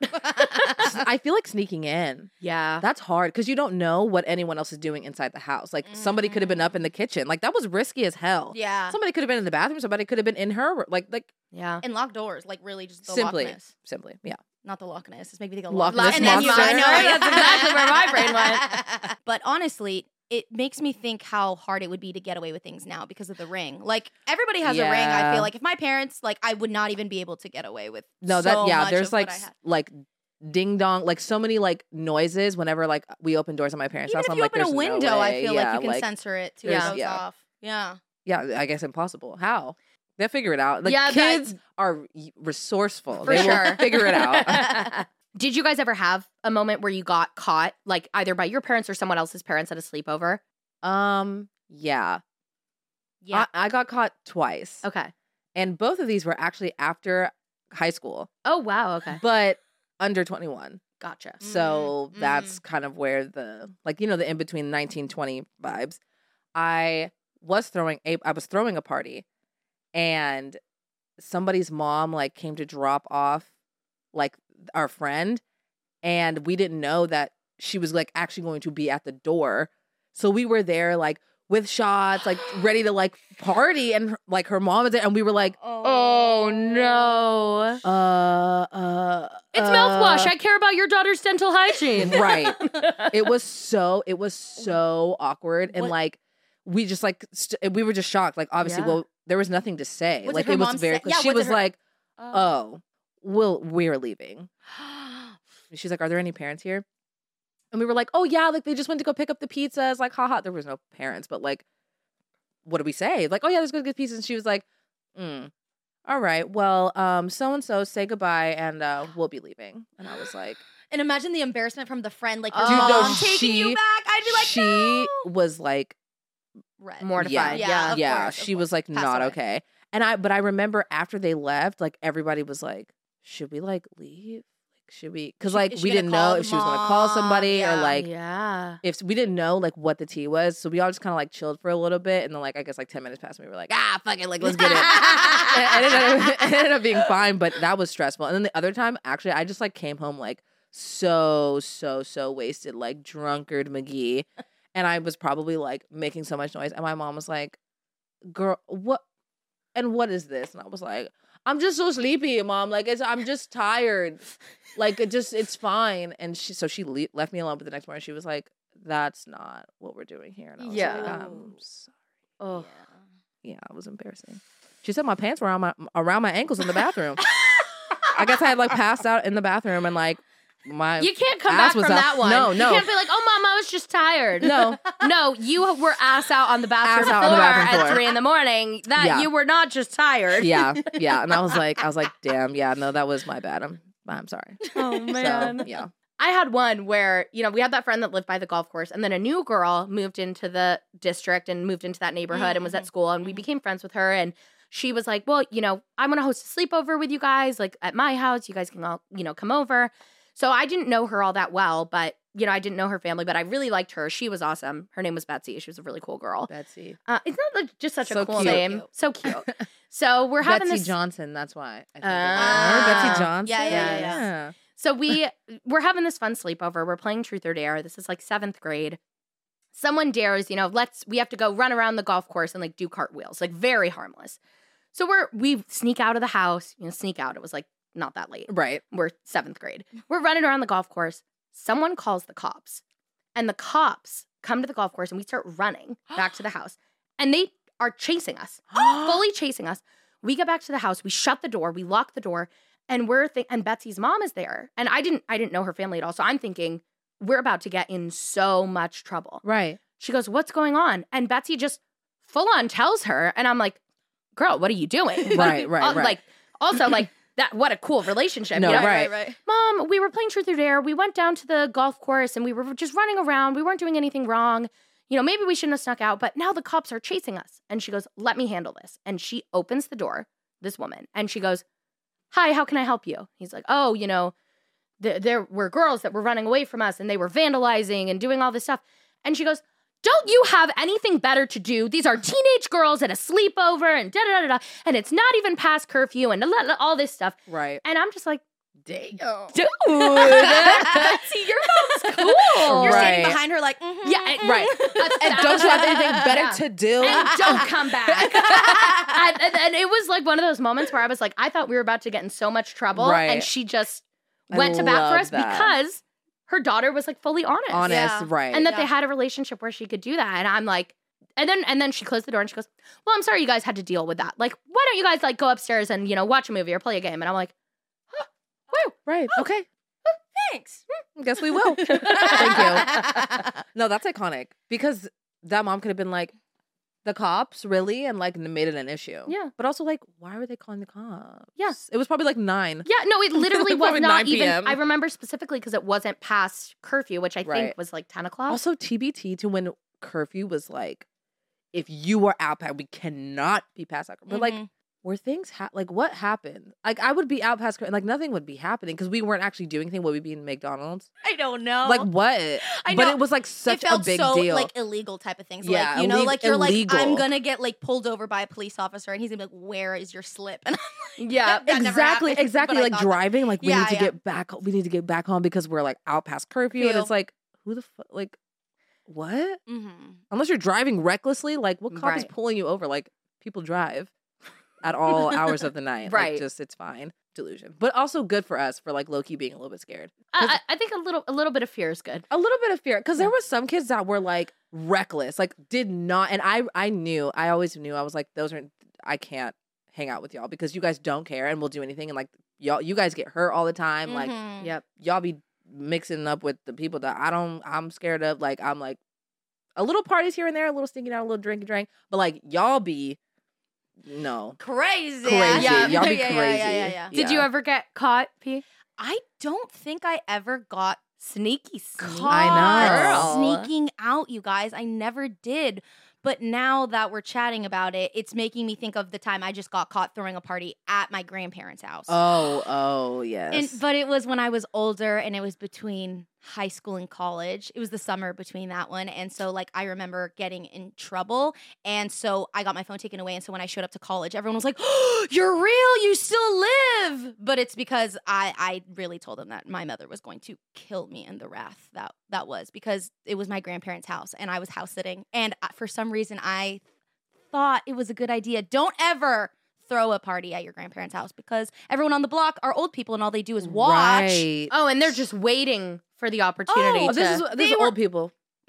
I feel like sneaking in. Yeah. That's hard because you don't know what anyone else is doing inside the house. Like somebody could have been up in the kitchen. Like that was risky as hell. Yeah. Somebody could have been in the bathroom. Somebody could have been in her. Like like Yeah. And locked doors, like really just the simply, Loch Ness. simply, yeah. Not the Loch Ness. It's maybe the Loch Loch Ness And then you- Monster. I know. right? That's exactly where my brain went. But honestly, it makes me think how hard it would be to get away with things now because of the ring. Like everybody has a ring. I Yeah. feel like if my parents, like, I would not even be able to get away with. No, so that yeah. much There's of like what I s- had. like ding dong, like so many like noises whenever like we open doors at my parents' Even house. if I'm you like, open a there's no window, I way. feel Yeah, like you can censor it to there's- those yeah. off. Yeah. Yeah, I guess impossible. How? They'll figure it out. Like Yeah, that- kids are y- resourceful. For they sure. will figure it out. Did you guys ever have a moment where you got caught, like either by your parents or someone else's parents at a sleepover? um, yeah. Yeah. I, I got caught twice. Okay. And both of these were actually after high school, Oh wow. Okay. but under twenty-one. Gotcha. So Mm, that's kind of where the, like, you know, the in between nineteen, twenty vibes. I was throwing a, I was throwing a party and somebody's mom like came to drop off like our friend and we didn't know that she was like actually going to be at the door. So we were there like with shots, like ready to like party and like her mom was there and we were like, Oh no. uh, uh, It's uh, mouthwash. I care about your daughter's dental hygiene. Right. It was so it was so awkward and What- like we just like st- we were just shocked. Like obviously, Yeah. well, there was nothing to say. What did like her it was mom very say? clear. Yeah, She what did was her- like, "Oh, we'll we're leaving." She's like, "Are there any parents here?" And we were like, "Oh yeah, like they just went to go pick up the pizzas." Like, haha, there was no parents, but like, what do we say? Like, "Oh yeah, let's go get pizzas." And she was like, mm, "All right, well, um, so and so say goodbye, and uh, we'll be leaving." And I was like. And imagine the embarrassment from the friend, like your Dude, no, mom taking she- you back. I'd be like, she no. was like Red. Mortified. Yeah, Yeah. of yeah, course, of she course. was like Pass not away. okay. And I but I remember after they left, like everybody was like, should we like leave? Like should we cuz She- like is she we gonna didn't call know the if she was going to call mom? somebody Yeah. or like yeah. if we didn't know like what the tea was. So we all just kind of like chilled for a little bit and then like I guess like ten minutes passed and we were like, "Ah, fuck it, like let's get it." And it ended, up, it ended up being fine, but that was stressful. And then the other time, actually, I just like came home like so so so wasted, like drunkard McGee. And I was probably like making so much noise. And my mom was like, "Girl, what? And what is this?" And I was like, "I'm just so sleepy, Mom. Like, it's I'm just tired. Like, it just it's fine." And she so she le- left me alone. But the next morning, she was like, "That's not what we're doing here." And I was Yeah. like, "I'm sorry." Oh. Yeah, it was embarrassing. She said my pants were on my around my ankles in the bathroom. I guess I had like passed out in the bathroom and like my You can't come ass back was from out. that one. No, no. You can't be like, oh, mom, I was just tired. No. No, you were ass out on the bathroom Ass out floor on the bathroom at floor. three in the morning. That Yeah. you were not just tired. Yeah, yeah. And I was like, I was like, damn, yeah, no, that was my bad. I'm, I'm sorry. Oh, man. So, yeah. I had one where, you know, we had that friend that lived by the golf course, and then a new girl moved into the district and moved into that neighborhood Mm-hmm. and was at school, and we became friends with her. And she was like, well, you know, I'm going to host a sleepover with you guys, like at my house. You guys can all, you know, come over. So I didn't know her all that well, but, you know, I didn't know her family, but I really liked her. She was awesome. Her name was Betsy. She was a really cool girl. Betsy. Uh, it's not like just such So a cool cute. name. So cute. So we're having Betsy this. Johnson, that's why. I think Ah. Remember Betsy Johnson? Yeah, yeah, yeah, yeah. So we we're having this fun sleepover. We're playing Truth or Dare. This is like seventh grade. Someone dares, you know, let's we have to go run around the golf course and like do cartwheels, like very harmless. So we're we sneak out of the house, you know, sneak out. It was like not that late. Right. We're seventh grade. We're running around the golf course. Someone calls the cops, and the cops come to the golf course, and we start running back to the house, and they are chasing us, fully chasing us. We get back to the house. We shut the door. We lock the door. And we're th- and Betsy's mom is there, and I didn't I didn't know her family at all. So I'm thinking we're about to get in so much trouble. Right. She goes, "What's going on?" And Betsy just full on tells her, and I'm like, "Girl, what are you doing?" Right, right, Uh, right. Like also like that. What a cool relationship. No, you know? right. right. Mom, we were playing Truth or Dare. We went down to the golf course and we were just running around. We weren't doing anything wrong. You know, maybe we shouldn't have snuck out, but now the cops are chasing us. And she goes, "Let me handle this." And she opens the door, this woman, and she goes, "Hi, how can I help you?" He's like, "Oh, you know, th- there were girls that were running away from us and they were vandalizing and doing all this stuff." And she goes, "Don't you have anything better to do? These are teenage girls at a sleepover and da da da da, and it's not even past curfew and all this stuff." Right. And I'm just like, Damn. dude, Betsy, your mom's cool. You're Right. standing behind her like, mm-hmm, Yeah, mm-hmm. right. And don't you have anything better Yeah. to do? And don't come back. and, and, and it was like one of those moments where I was like, I thought we were about to get in so much trouble, Right. and she just I went to bat for love us that. because her daughter was like fully honest, Honest, Yeah. right. and that they Yeah. had a relationship where she could do that. And I'm like, and then and then she closed the door and she goes, "Well, I'm sorry you guys had to deal with that. Like, why don't you guys like go upstairs and you know watch a movie or play a game?" And I'm like, huh, woo, right. Okay. Thanks. Guess we will. Thank you. No, that's iconic because that mom could have been like, the cops, really? And like made it an issue. Yeah. But also like, why were they calling the cops? Yeah. It was probably like nine. Yeah, no, it literally was Probably not nine even. p.m. I remember specifically because it wasn't past curfew, which I Right. think was like ten o'clock. Also, T B T to when curfew was like, if you were out past, we cannot be past that. But like, Mhm. were things ha- like what happened? Like, I would be out past curfew, like nothing would be happening because we weren't actually doing anything. Would we be in McDonald's? I don't know. Like what? I But know. it was like such it felt a big so deal. like illegal type of things. Yeah, like you know, illeg- like you're illegal. like, I'm gonna get like pulled over by a police officer, and he's gonna be like, "Where is your slip?" And I'm like, Yeah, that never exactly, happened, exactly. but I Like thought that- driving, like we Yeah, need to yeah. get back. We need to get back home because we're like out past curfew, and Feel. it's like, who the fuck? Like, what? Mhm. Unless you're driving recklessly, like what cop is Right. pulling you over? Like people drive at all hours of the night. Right. Like, just it's fine. Delusion, but also good for us for like low key being a little bit scared. I, I I think a little a little bit of fear is good. A little bit of fear because there were some kids that were like reckless, like did not. And I I knew, I always knew, I was like, those are I can't hang out with y'all because you guys don't care and will do anything. And like y'all, you guys get hurt all the time. Like Mhm. Yep. y'all be mixing up with the people that I don't. I'm scared of. Like I'm like a little parties here and there, a little stinking out, a little drinky drink, but like y'all be no. Crazy, Crazy. Yeah. Y'all be yeah, crazy. Yeah, yeah, yeah, yeah. Did you Yeah. ever get caught, P? I don't think I ever got Sneaky, sneaky. caught I know. sneaking out, you guys. I never did. But now that we're chatting about it, it's making me think of the time I just got caught throwing a party at my grandparents' house. Oh, oh yes. And, but it was when I was older, and it was between high school and college. It was the summer between that one. And so, like, I remember getting in trouble. And so I got my phone taken away. And so when I showed up to college, everyone was like, oh, you're real. You still live. But it's because I, I really told them that my mother was going to kill me in the wrath that that was because it was my grandparents' house and I was house sitting. And I- for some reason, I thought it was a good idea. Don't ever throw a party at your grandparents' house because everyone on the block are old people and all they do is watch. Right. Oh, and they're just waiting for the opportunity Oh, to. this is this they is were- old people.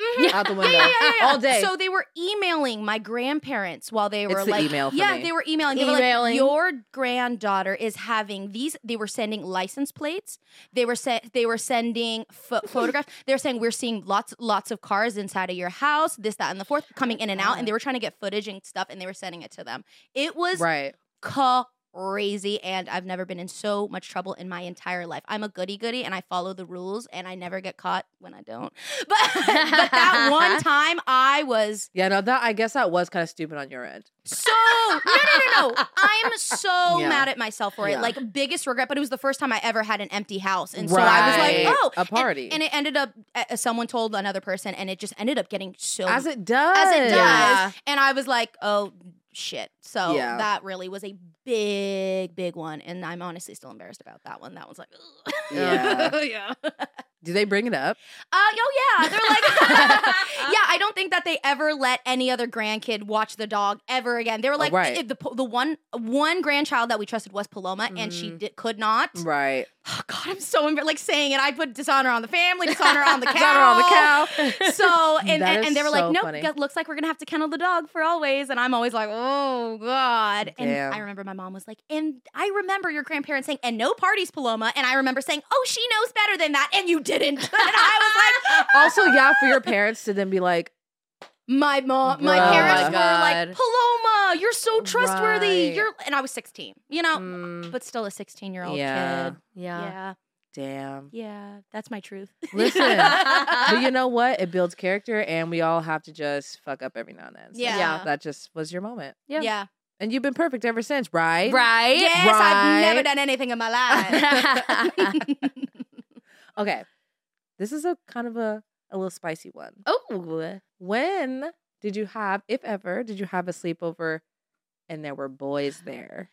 Mhm. out the window Yeah, yeah, yeah, yeah. all day. So they were emailing my grandparents while they were It's the like, email for yeah, me. they were emailing. They were Emailing. like, your granddaughter is having these. They were sending license plates. They were se- They were sending pho- photographs. They were saying we're seeing lots, lots of cars inside of your house. This, that, and the fourth, coming in and out. And they were trying to get footage and stuff, and they were sending it to them. It was right. crazy, and I've never been in so much trouble in my entire life. I'm a goody goody, and I follow the rules, and I never get caught when I don't. But but that one time, I was Yeah, no, that I guess that was kind of stupid on your end. so no no no no. I'm so Yeah. mad at myself for Yeah. it. Like biggest regret. But it was the first time I ever had an empty house, and so I was Right. like, oh, A party. and, and it ended up. Uh, someone told another person, and it just ended up getting so As it does. as it does. Yeah. And I was like, oh shit. So Yeah. that really was a big, big one. And I'm honestly still embarrassed about that one. That was like, ugh. Yeah. yeah. Uh, Do they bring it up? oh yeah. They're like, yeah, I don't think that they ever let any other grandkid watch the dog ever again. They were like, right. if the the one one grandchild that we trusted was Paloma, and she did, could not. Right. Oh God, I'm so embarrassed. Like saying it, I put dishonor on the family, dishonor on the cow. Dishonor on the cow. So and, That and, is and they were so like, nope, funny. it looks like we're gonna have to kennel the dog for always. And I'm always like, oh God. And Damn. I remember my mom was like, and I remember your grandparents saying, and no parties, Paloma. And I remember saying, oh, she knows better than that, and you didn't. And I was like, Also, yeah, for your parents to then be like, my mom, my Bruh. parents Oh were my like, Paloma, you're so trustworthy. Right. You're, and I was sixteen, you know, Mm. but still a sixteen year old Yeah. kid. Yeah. Yeah, damn. yeah, that's my truth. Listen, but you know what? It builds character, and we all have to just fuck up every now and then. So Yeah. Yeah. that just was your moment, Yeah. yeah. and you've been perfect ever since, right? Right? Yes, Right. I've never done anything in my life. Okay, this is a kind of a a little spicy one. Oh. When did you have, if ever, did you have a sleepover, and there were boys there?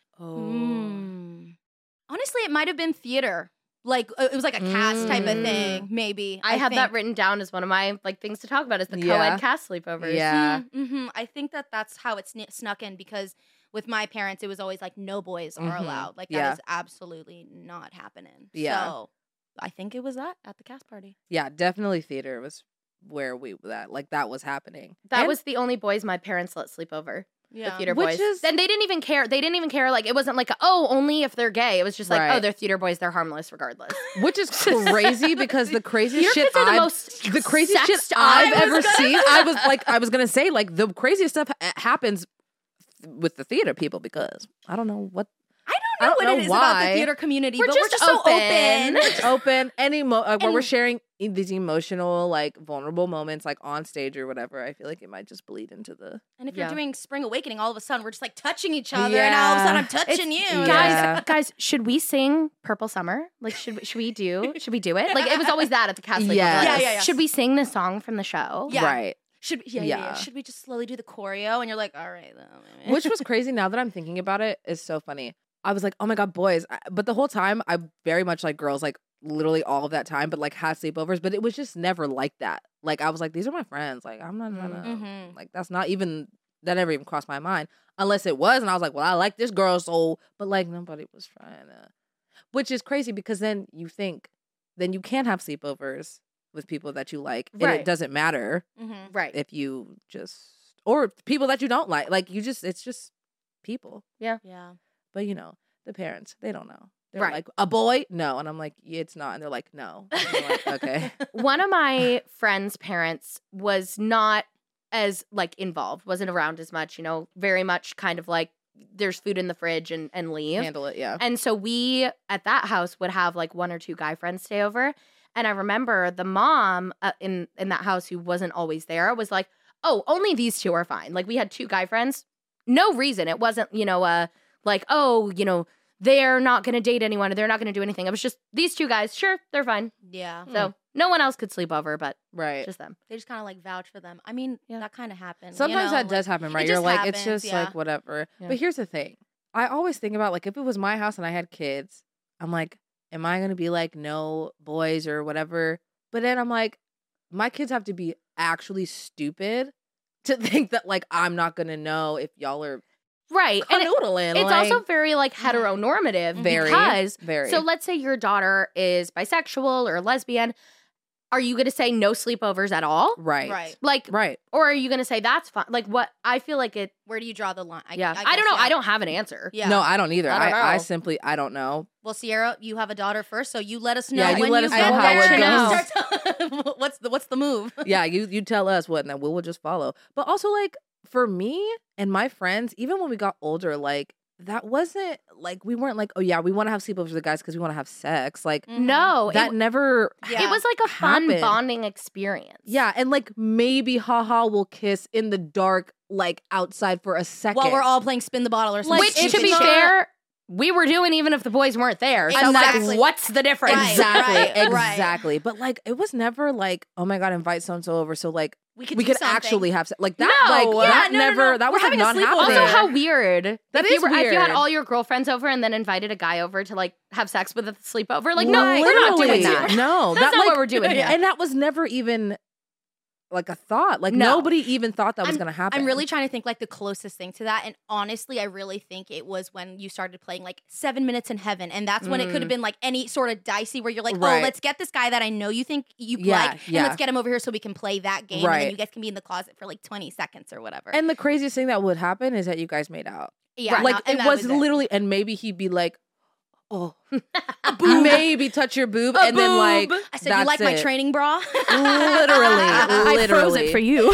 Mm. Honestly, it might have been theater. Like uh, it was like a cast type of Mm. thing, maybe. I, had that think. written down as one of my like things to talk about is the Yeah. co-ed cast sleepovers. Yeah. Mm-hmm. I think that that's how it sn- snuck in because with my parents, it was always like no boys are Mhm. allowed. Like that Yeah. is absolutely not happening. Yeah. So I think it was that at the cast party. Yeah, definitely theater was where we that like that was happening. That And- was the only boys my parents let sleep over. The Yeah. theater Which boys. is- and they didn't even care. They didn't even care. Like it wasn't like, a, oh, only if they're gay. It was just like, Right. oh, they're theater boys. They're harmless regardless. which is crazy because the craziest Your shit kids are the I've, most the craziest shit sexed I've I was ever gonna seen. I was like, I was gonna say like the craziest stuff ha- happens with the theater people because I don't know what I don't I know don't what know it is about the why. theater community, We're but just we're just so open. open. it's open any mo- uh, where we're And- sharing e- these emotional like vulnerable moments like on stage or whatever. I feel like it might just bleed into the And if Yeah. you're doing Spring Awakening, all of a sudden we're just like touching each other, and all of a sudden I'm Yeah. touching you. Yeah. Guys, guys, should we sing Purple Summer? Like, should should we do? Should we do it? Like, it was always that at the cast. Like, Yes. Yeah, yeah, yeah. Should we sing the song from the show? Yeah. right. Should yeah, yeah, yeah. Yeah. Should we just slowly do the choreo? And you're like, all right, then. Which was crazy now that I'm thinking about it is so funny. I was like, oh my God, boys. I- But the whole time, I very much like girls, like literally all of that time, but like had sleepovers. But it was just never like that. Like, I was like, these are my friends. Like, I'm not gonna, Mhm. like, that's not even, that never even crossed my mind. Unless it was. And I was like, well, I like this girl. So, but like, nobody was trying to, which is crazy because then you think, then you can have sleepovers with people that you like. And Right. it doesn't matter Mhm. Right. if you just, or people that you don't like. Like, you just, it's just people. Yeah. But you know, the parents, they don't know. They're Right. like, a boy? No. And I'm like, yeah, it's not. And they're like, no. And I'm like, okay. One of my friends' parents was not as like involved, wasn't around as much, you know, very much kind of like there's food in the fridge and, and leave. Handle it, yeah. And so we at that house would have like one or two guy friends stay over. And I remember the mom uh, in in that house who wasn't always there was like, "Oh, only these two are fine." Like we had two guy friends, no reason. It wasn't, you know, uh, like, oh, you know, they're not going to date anyone or they're not going to do anything. It was just these two guys. Sure, they're fine. Yeah. So no one else could sleep over, but Right. just them. They just kind of like vouch for them. I mean, Yeah. that kind of happened. Sometimes you know? that does like, happen, right? it You're just like, it's happens, just yeah. like, whatever. Yeah. But here's the thing. I always think about, like, if it was my house and I had kids, I'm like, am I going to be like, no boys or whatever? But then I'm like, my kids have to be actually stupid to think that, like, I'm not going to know if y'all are Right. And it- canoodling. it's like, also very like heteronormative very, because very. so let's say your daughter is bisexual or lesbian. are you going to say no sleepovers at all? Right. Right. Like, Right. or are you going to say that's fine? Like, what? I feel like it. Where do you draw the line? I, Yeah. I, I, don't guess, know. yeah. I don't have an answer. Yeah. No, I don't either. I I, don't I, know. simply, I don't know. Well, Sierra, you have a daughter first, so you let us know Yeah, you when let you us know get how there it and goes. start to- what's the what's the move? Yeah, you you tell us what, and then we will just follow. But also, like, for me and my friends, even when we got older, like, that wasn't, like, we weren't like, oh, yeah, we want to have sleepovers with the guys because we want to have sex. Like, No. that it, never Yeah. it was like a fun happened. bonding experience. Yeah, and, like, maybe haha will kiss in the dark, like, outside for a second. While we're all playing spin the bottle or something. Which, it's to be not- fair, we were doing even if the boys weren't there. So, Exactly. like, what's the difference? Right, Exactly, right, right. exactly. But, like, it was never like, oh my God, invite so and so over. So, like, we could, we do could something. actually have sex. Like, that, No. like, Yeah, that no, no, never, no. that We're was like having a not sleepover. happening. Also, how weird. That if is you were, If you had weird. all your girlfriends over and then invited a guy over to, like, have sex with a sleepover. Like, no, we're not doing Literally. that. No, That's that, not like, what we're doing here. And that was never even like a thought. Like, No. nobody even thought that was I'm- going to happen. I'm really trying to think like the closest thing to that. And honestly, I really think it was when you started playing like Seven Minutes in Heaven. And that's when it could have been like any sort of dicey where you're like, Right. oh, let's get this guy that I know you think you Yeah, like. And yeah. let's get him over here so we can play that game. And Right. then you guys can be in the closet for like twenty seconds or whatever. And the craziest thing that would happen is that you guys made out. yeah, like, no, and it that was, literally, and maybe he'd be like, oh, maybe touch your boob, A and then like, I said, that's you like my it. training bra? Literally, I froze literally. it for you.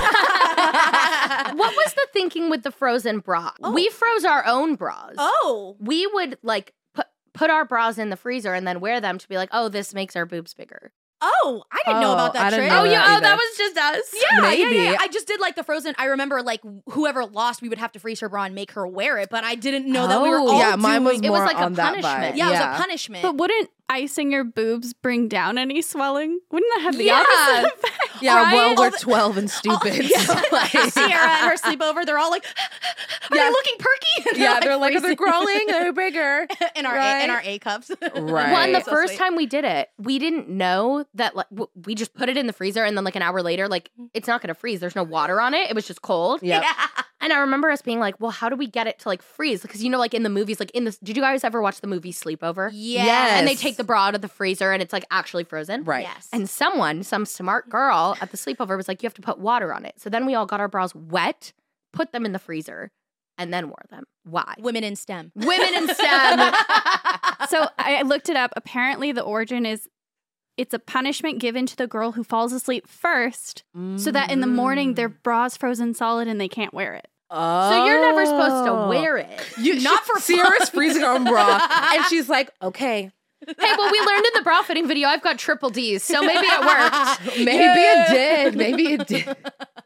What was the thinking with the frozen bra? We froze our own bras. Oh. We would, like, put, put our bras in the freezer and then wear them to be like, oh, this makes our boobs bigger. Oh, I didn't know Oh, about that I didn't trick. know Oh, yeah. that Oh, that either. was just us. Yeah, Maybe. yeah, yeah, yeah. I just did like the frozen. I remember like whoever lost, we would have to freeze her bra and make her wear it. But I didn't know that we were Oh. all Yeah, mine was doing- It was more like a on that punishment. vibe. Yeah, it was a punishment. But wouldn't icing your boobs bring down any swelling? Wouldn't that have the Yeah. opposite effect? Yeah, Right? well, All we're the- twelve and stupid. Yeah. so, like- Sierra and her sleepover, they're all like, "Are Yeah. you looking perky?" And yeah, they're like, they're freezing. growing, they're bigger. in our Right? a, in our A cups. Right. Well, and the So first sweet. time we did it, we didn't know that, like, w- we just put it in the freezer and then, like, an hour later, like, it's not going to freeze. There's no water on it. It was just cold. Yep. And I remember us being like, well, how do we get it to, like, freeze? Because, you know, like, in the movies, like, in this, did you guys ever watch the movie Sleepover? Yeah. And they Yes. take the bra out of the freezer and it's, like, actually frozen. Right. Yes. And someone, some smart girl at the sleepover was like, you have to put water on it. So then we all got our bras wet, put them in the freezer, and then wore them. Why? Women in STEM. Women in STEM. So I looked it up. Apparently, the origin is it's a punishment given to the girl who falls asleep first, so that in the morning their bra's frozen solid and they can't wear it. Oh. So you're never supposed to wear it. You, Not for Sierra's freezing her own bra, and she's like, okay, Hey, well, we learned in the bra fitting video I've got triple D's, so maybe it worked. maybe it did, maybe it did.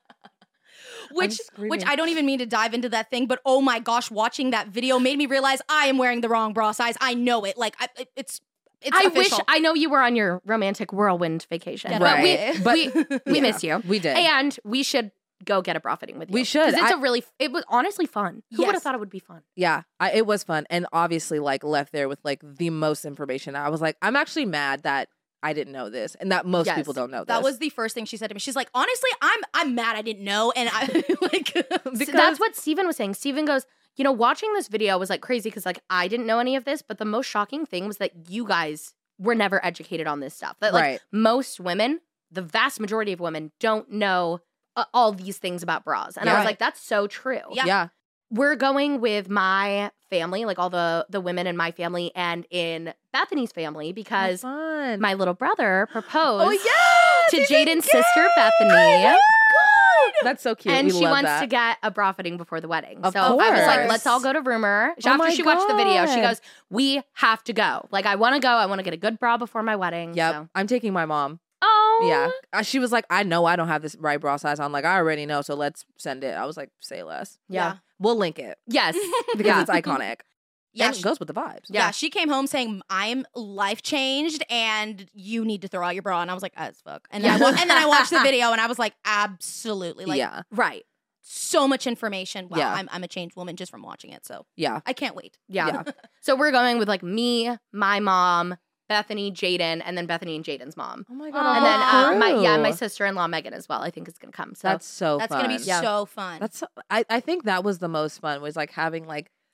Which, screaming. which I don't even mean to dive into that thing, but oh my gosh, watching that video made me realize I am wearing the wrong bra size. I know it. Like I, it- it's, it's. I official. wish I know you were on your romantic whirlwind vacation, Yeah, but right. we But- we, we yeah, miss you. we did. And we should go get a bra fitting with you. We should. 'Cause it's I- a really, it was honestly fun. Who would Yes. have thought it would be fun? Yeah, I, it was fun, and obviously, like, left there with like the most information. I was like, I'm actually mad that I didn't know this, and that most Yes. people don't know this. That was the first thing she said to me. She's like, honestly, I'm I'm mad I didn't know, and I like So that's what Steven was saying. Steven goes, you know, watching this video was like crazy because like I didn't know any of this, but the most shocking thing was that you guys were never educated on this stuff. That like Right. most women, the vast majority of women, don't know uh, all these things about bras, and I Yeah. was like, that's so true. Yeah. yeah. We're going with my family, like all the the women in my family, and in Bethany's family because fun. my little brother proposed oh yes, to he's Jaden's engaged! sister Bethany. Oh my God. That's so cute. And we she love wants that. to get a bra fitting before the wedding. Of so I was like, course. let's all go to Rumor. Oh After my she watched the video, she God. goes, we have to go. Like, I want to go. I want to get a good bra before my wedding. Yep, So. I'm taking my mom. Oh. Yeah, Uh, she was like, I know I don't have this right bra size. I'm like, I already know, so let's send it. I was like, say less. Yeah. We'll link it Yes. because Yeah. it's iconic. Yeah, and she- it goes with the vibes. Yeah, she came home saying I'm life changed and you need to throw out your bra, and I was like, as fuck. And then, I wa- and then I watched the video and I was like, absolutely, like, yeah, Right. so much information. Wow, Yeah. I'm I'm a changed woman just from watching it. So yeah. I can't wait. Yeah. Yeah. So we're going with like me, my mom, Bethany, Jaden, and then Bethany and Jaden's mom. Oh my And then uh, my yeah, my crew. sister-in-law Megan as well. I think is going to come. So That's so That's fun. gonna be Yeah. so fun. That's so, I, I think that was the most fun was like having like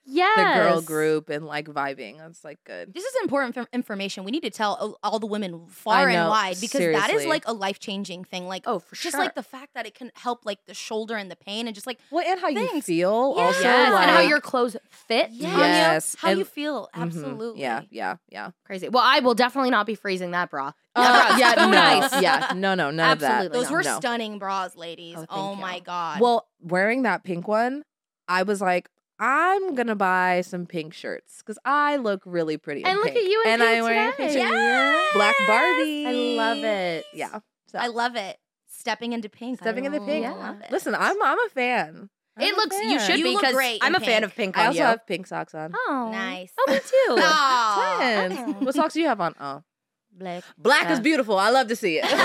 Yes. the girl group and like vibing. That's like good. This is important f- information. We need to tell all- all the women far I know, and wide because that is seriously. like a life changing thing. Like, Oh, for just sure. like the fact that it can help like the shoulder and the pain and just like Well, and how you Things. feel also. Yes, like, and how your clothes fit. yeah, on you. Yes, how and- you feel. Mhm. Absolutely. Yeah, yeah, yeah. Crazy. Well, I will definitely not be freezing that bra. Uh, yeah, too no, nice. yeah, no, no, none Absolutely of that. Those were no. stunning bras, ladies. Oh, Oh, thank my you. god. Well, wearing that pink one, I was like, I'm gonna buy some pink shirts because I look really pretty. in And look pink. at you in and pink I'm wearing today. pink. Yes! Black Barbie. I love it. Yeah. So, I love it. Stepping into pink. stepping I in the pink. love it. Listen, I'm I'm a fan. I'm It a looks. You fan. should You be look because great I'm in a fan pink. of pink I on also you. have pink socks on. Oh, Nice. Oh, me too. Aw. Twins. Okay. What socks do you have on? Oh, Black. black Yeah. is beautiful. I love to see it.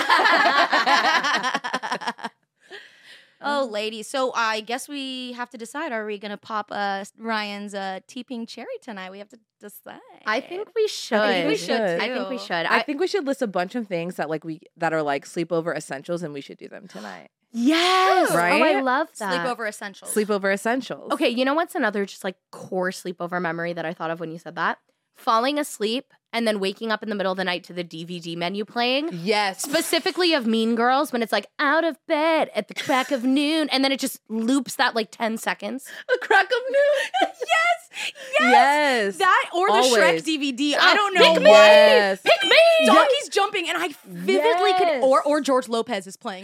Oh, ladies. So I guess we have to decide. Are we gonna pop uh, Ryan's uh, T-Pink cherry tonight? We have to decide. I think we should. I think we should, I think we too. should. I think we should list a bunch of things that like we that are like sleepover essentials, and we should do them tonight. yes. Right? Oh, I love that. sleepover essentials. Sleepover essentials. Okay, you know what's another just like core sleepover memory that I thought of when you said that? Falling asleep and then waking up in the middle of the night to the D V D menu playing. Yes. Specifically of Mean Girls when it's like out of bed at the crack of noon and then it just loops that like ten seconds. The crack of noon. yes, yes, Yes. That or the Always. Shrek D V D. Oh, I don't know pick why. Yes. Pick me! Donkey's jumping, and I vividly could. Yes. Or or George Lopez is playing.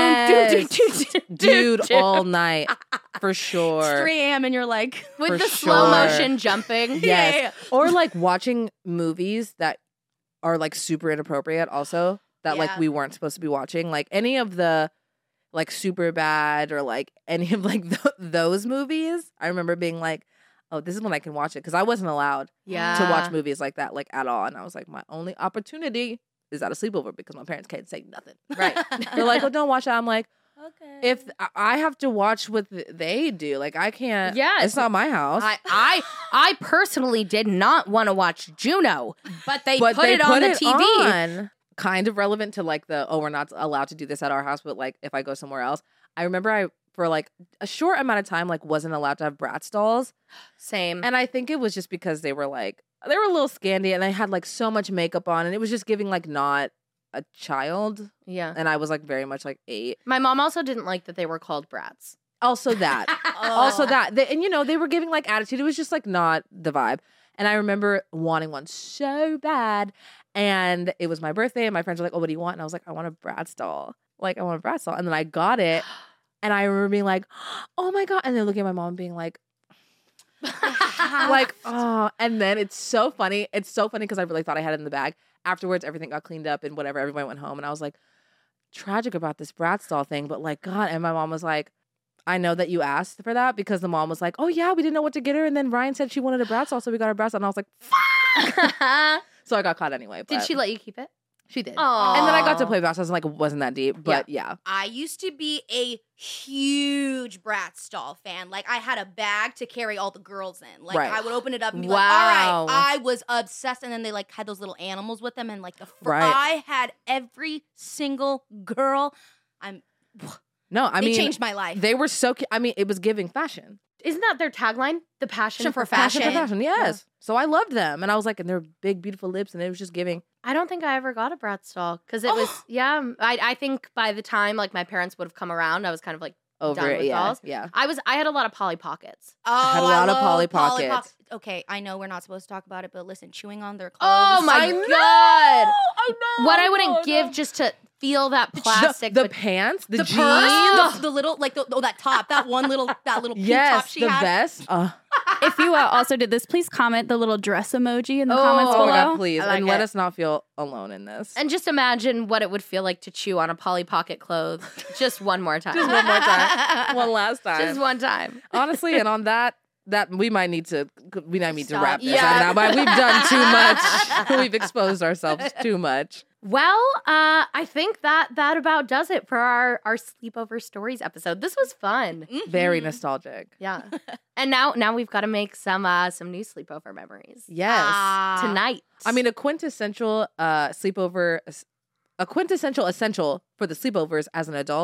Yes. Dude, Dude, all night. For sure. It's three a.m. and you're like, With For the slow sure. motion jumping. Yes. Yeah, yeah, yeah. Or like watching movies that are like super inappropriate also that like Yeah. we weren't supposed to be watching. Like any of the like Super Bad or like any of like th- those movies. I remember being like, oh, this is when I can watch it because I wasn't allowed Yeah. to watch movies like that like at all. And I was like, my only opportunity is at a sleepover because my parents can't say nothing. Right. They're like, oh, don't watch that. I'm like, okay. if I- I have to watch what th- they do, like I can't. Yes. It's not my house. I, I I personally did not want to watch Juno, but they but put they it put on the it T V. on. Kind of relevant to like the oh we're not allowed to do this at our house, but like if I go somewhere else, I remember I for like a short amount of time like wasn't allowed to have Bratz dolls, Same. and I think it was just because they were like they were a little scanty and they had like so much makeup on, and it was just giving like not a child, yeah. and I was like very much like eight. My mom also didn't like that they were called brats. Also that. Also that. They, and you know, they were giving like attitude. It was just like not the vibe. And I remember wanting one so bad. And it was my birthday, and my friends were like, oh, what do you want? And I was like, I want a Bratz doll. Like, I want a Bratz doll. And then I got it. And I remember being like, oh my God. And then looking at my mom being like, like, oh. And then it's so funny. It's so funny because I really thought I had it in the bag. Afterwards, everything got cleaned up and whatever. Everybody went home. And I was like, tragic about this Bratz doll thing. But like, God. And my mom was like, I know that you asked for that because the mom was like, oh yeah, we didn't know what to get her. And then Ryan said she wanted a Bratz doll, so we got a Bratz doll. And I was like, fuck. So I got caught anyway. Did but she let you keep it? She did. Oh. And then I got to play Bratz. I was like, it wasn't that deep. But yeah. I used to be a huge Bratz doll fan. Like, I had a bag to carry all the girls in. Like, Right. I would open it up and be Wow. like, all right, I was obsessed. And then they, like, had those little animals with them. And, like, the fr- Right. I had every single girl. I'm. No, I they mean, changed my life. they were so cute. I mean, it was giving fashion. Isn't that their tagline? The passion, Passion for, for fashion. Fashion for Fashion. fashion, yes. So I loved them. And I was like, and they're big, beautiful lips. And it was just giving. I don't think I ever got a Bratz doll because it was yeah. I I think by the time like my parents would have come around, I was kind of like Over done it, with yeah. dolls. Yeah. I was I had a lot of Polly Pockets. Oh, had a lot I of Polly love Polly Pockets. Pock- Okay, I know we're not supposed to talk about it, but listen, chewing on their clothes. Oh my I know! god! I know. What I wouldn't give just to feel that plastic. The, the but- pants, the, the jeans. purse, the, the little, like the, oh, that top, that one little, that little pink top Yes, she the had. vest. Uh, If you uh, also did this, please comment the little dress emoji in the Oh, comments oh below. my God, please. I like and let it. us not feel alone in this. and just imagine what it would feel like to chew on a Polly Pocket clothes just one more time. Just one more time. One last time. Just one time. Honestly, and on that, that we might need to we might need Stop. to wrap this Yeah. up now. But we've done too much. We've exposed ourselves too much. Well, uh, I think that that about does it for our our sleepover stories episode. This was fun. Very nostalgic. Yeah. And now now we've got to make some uh some new sleepover memories. Yes. Ah. Tonight. I mean, a quintessential uh, sleepover, a quintessential essential for the sleepovers as an adult.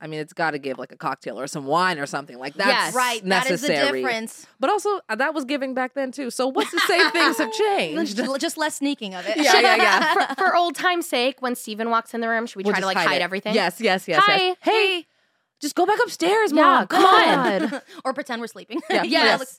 I mean, it's got to give like a cocktail or some wine or something. Like that's Yes. Right. That is the necessary. difference. But also, uh, that was giving back then too. So what's to say things have changed? Just, just less sneaking of it. Yeah, yeah, yeah. for, for old time's sake, when Steven walks in the room, should we We'll try to just like hide, it. everything? Yes, yes, yes. Hi. yes. Hey, just go back upstairs, Yeah, mom. come on. God. Or pretend we're sleeping. Yeah. Yes.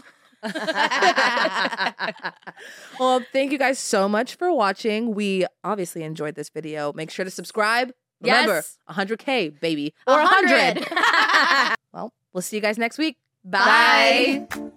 Well, thank you guys so much for watching. We obviously enjoyed this video. Make sure to subscribe. Remember, Yes. one hundred K, baby. Or one hundred. Well, we'll see you guys next week. Bye. Bye.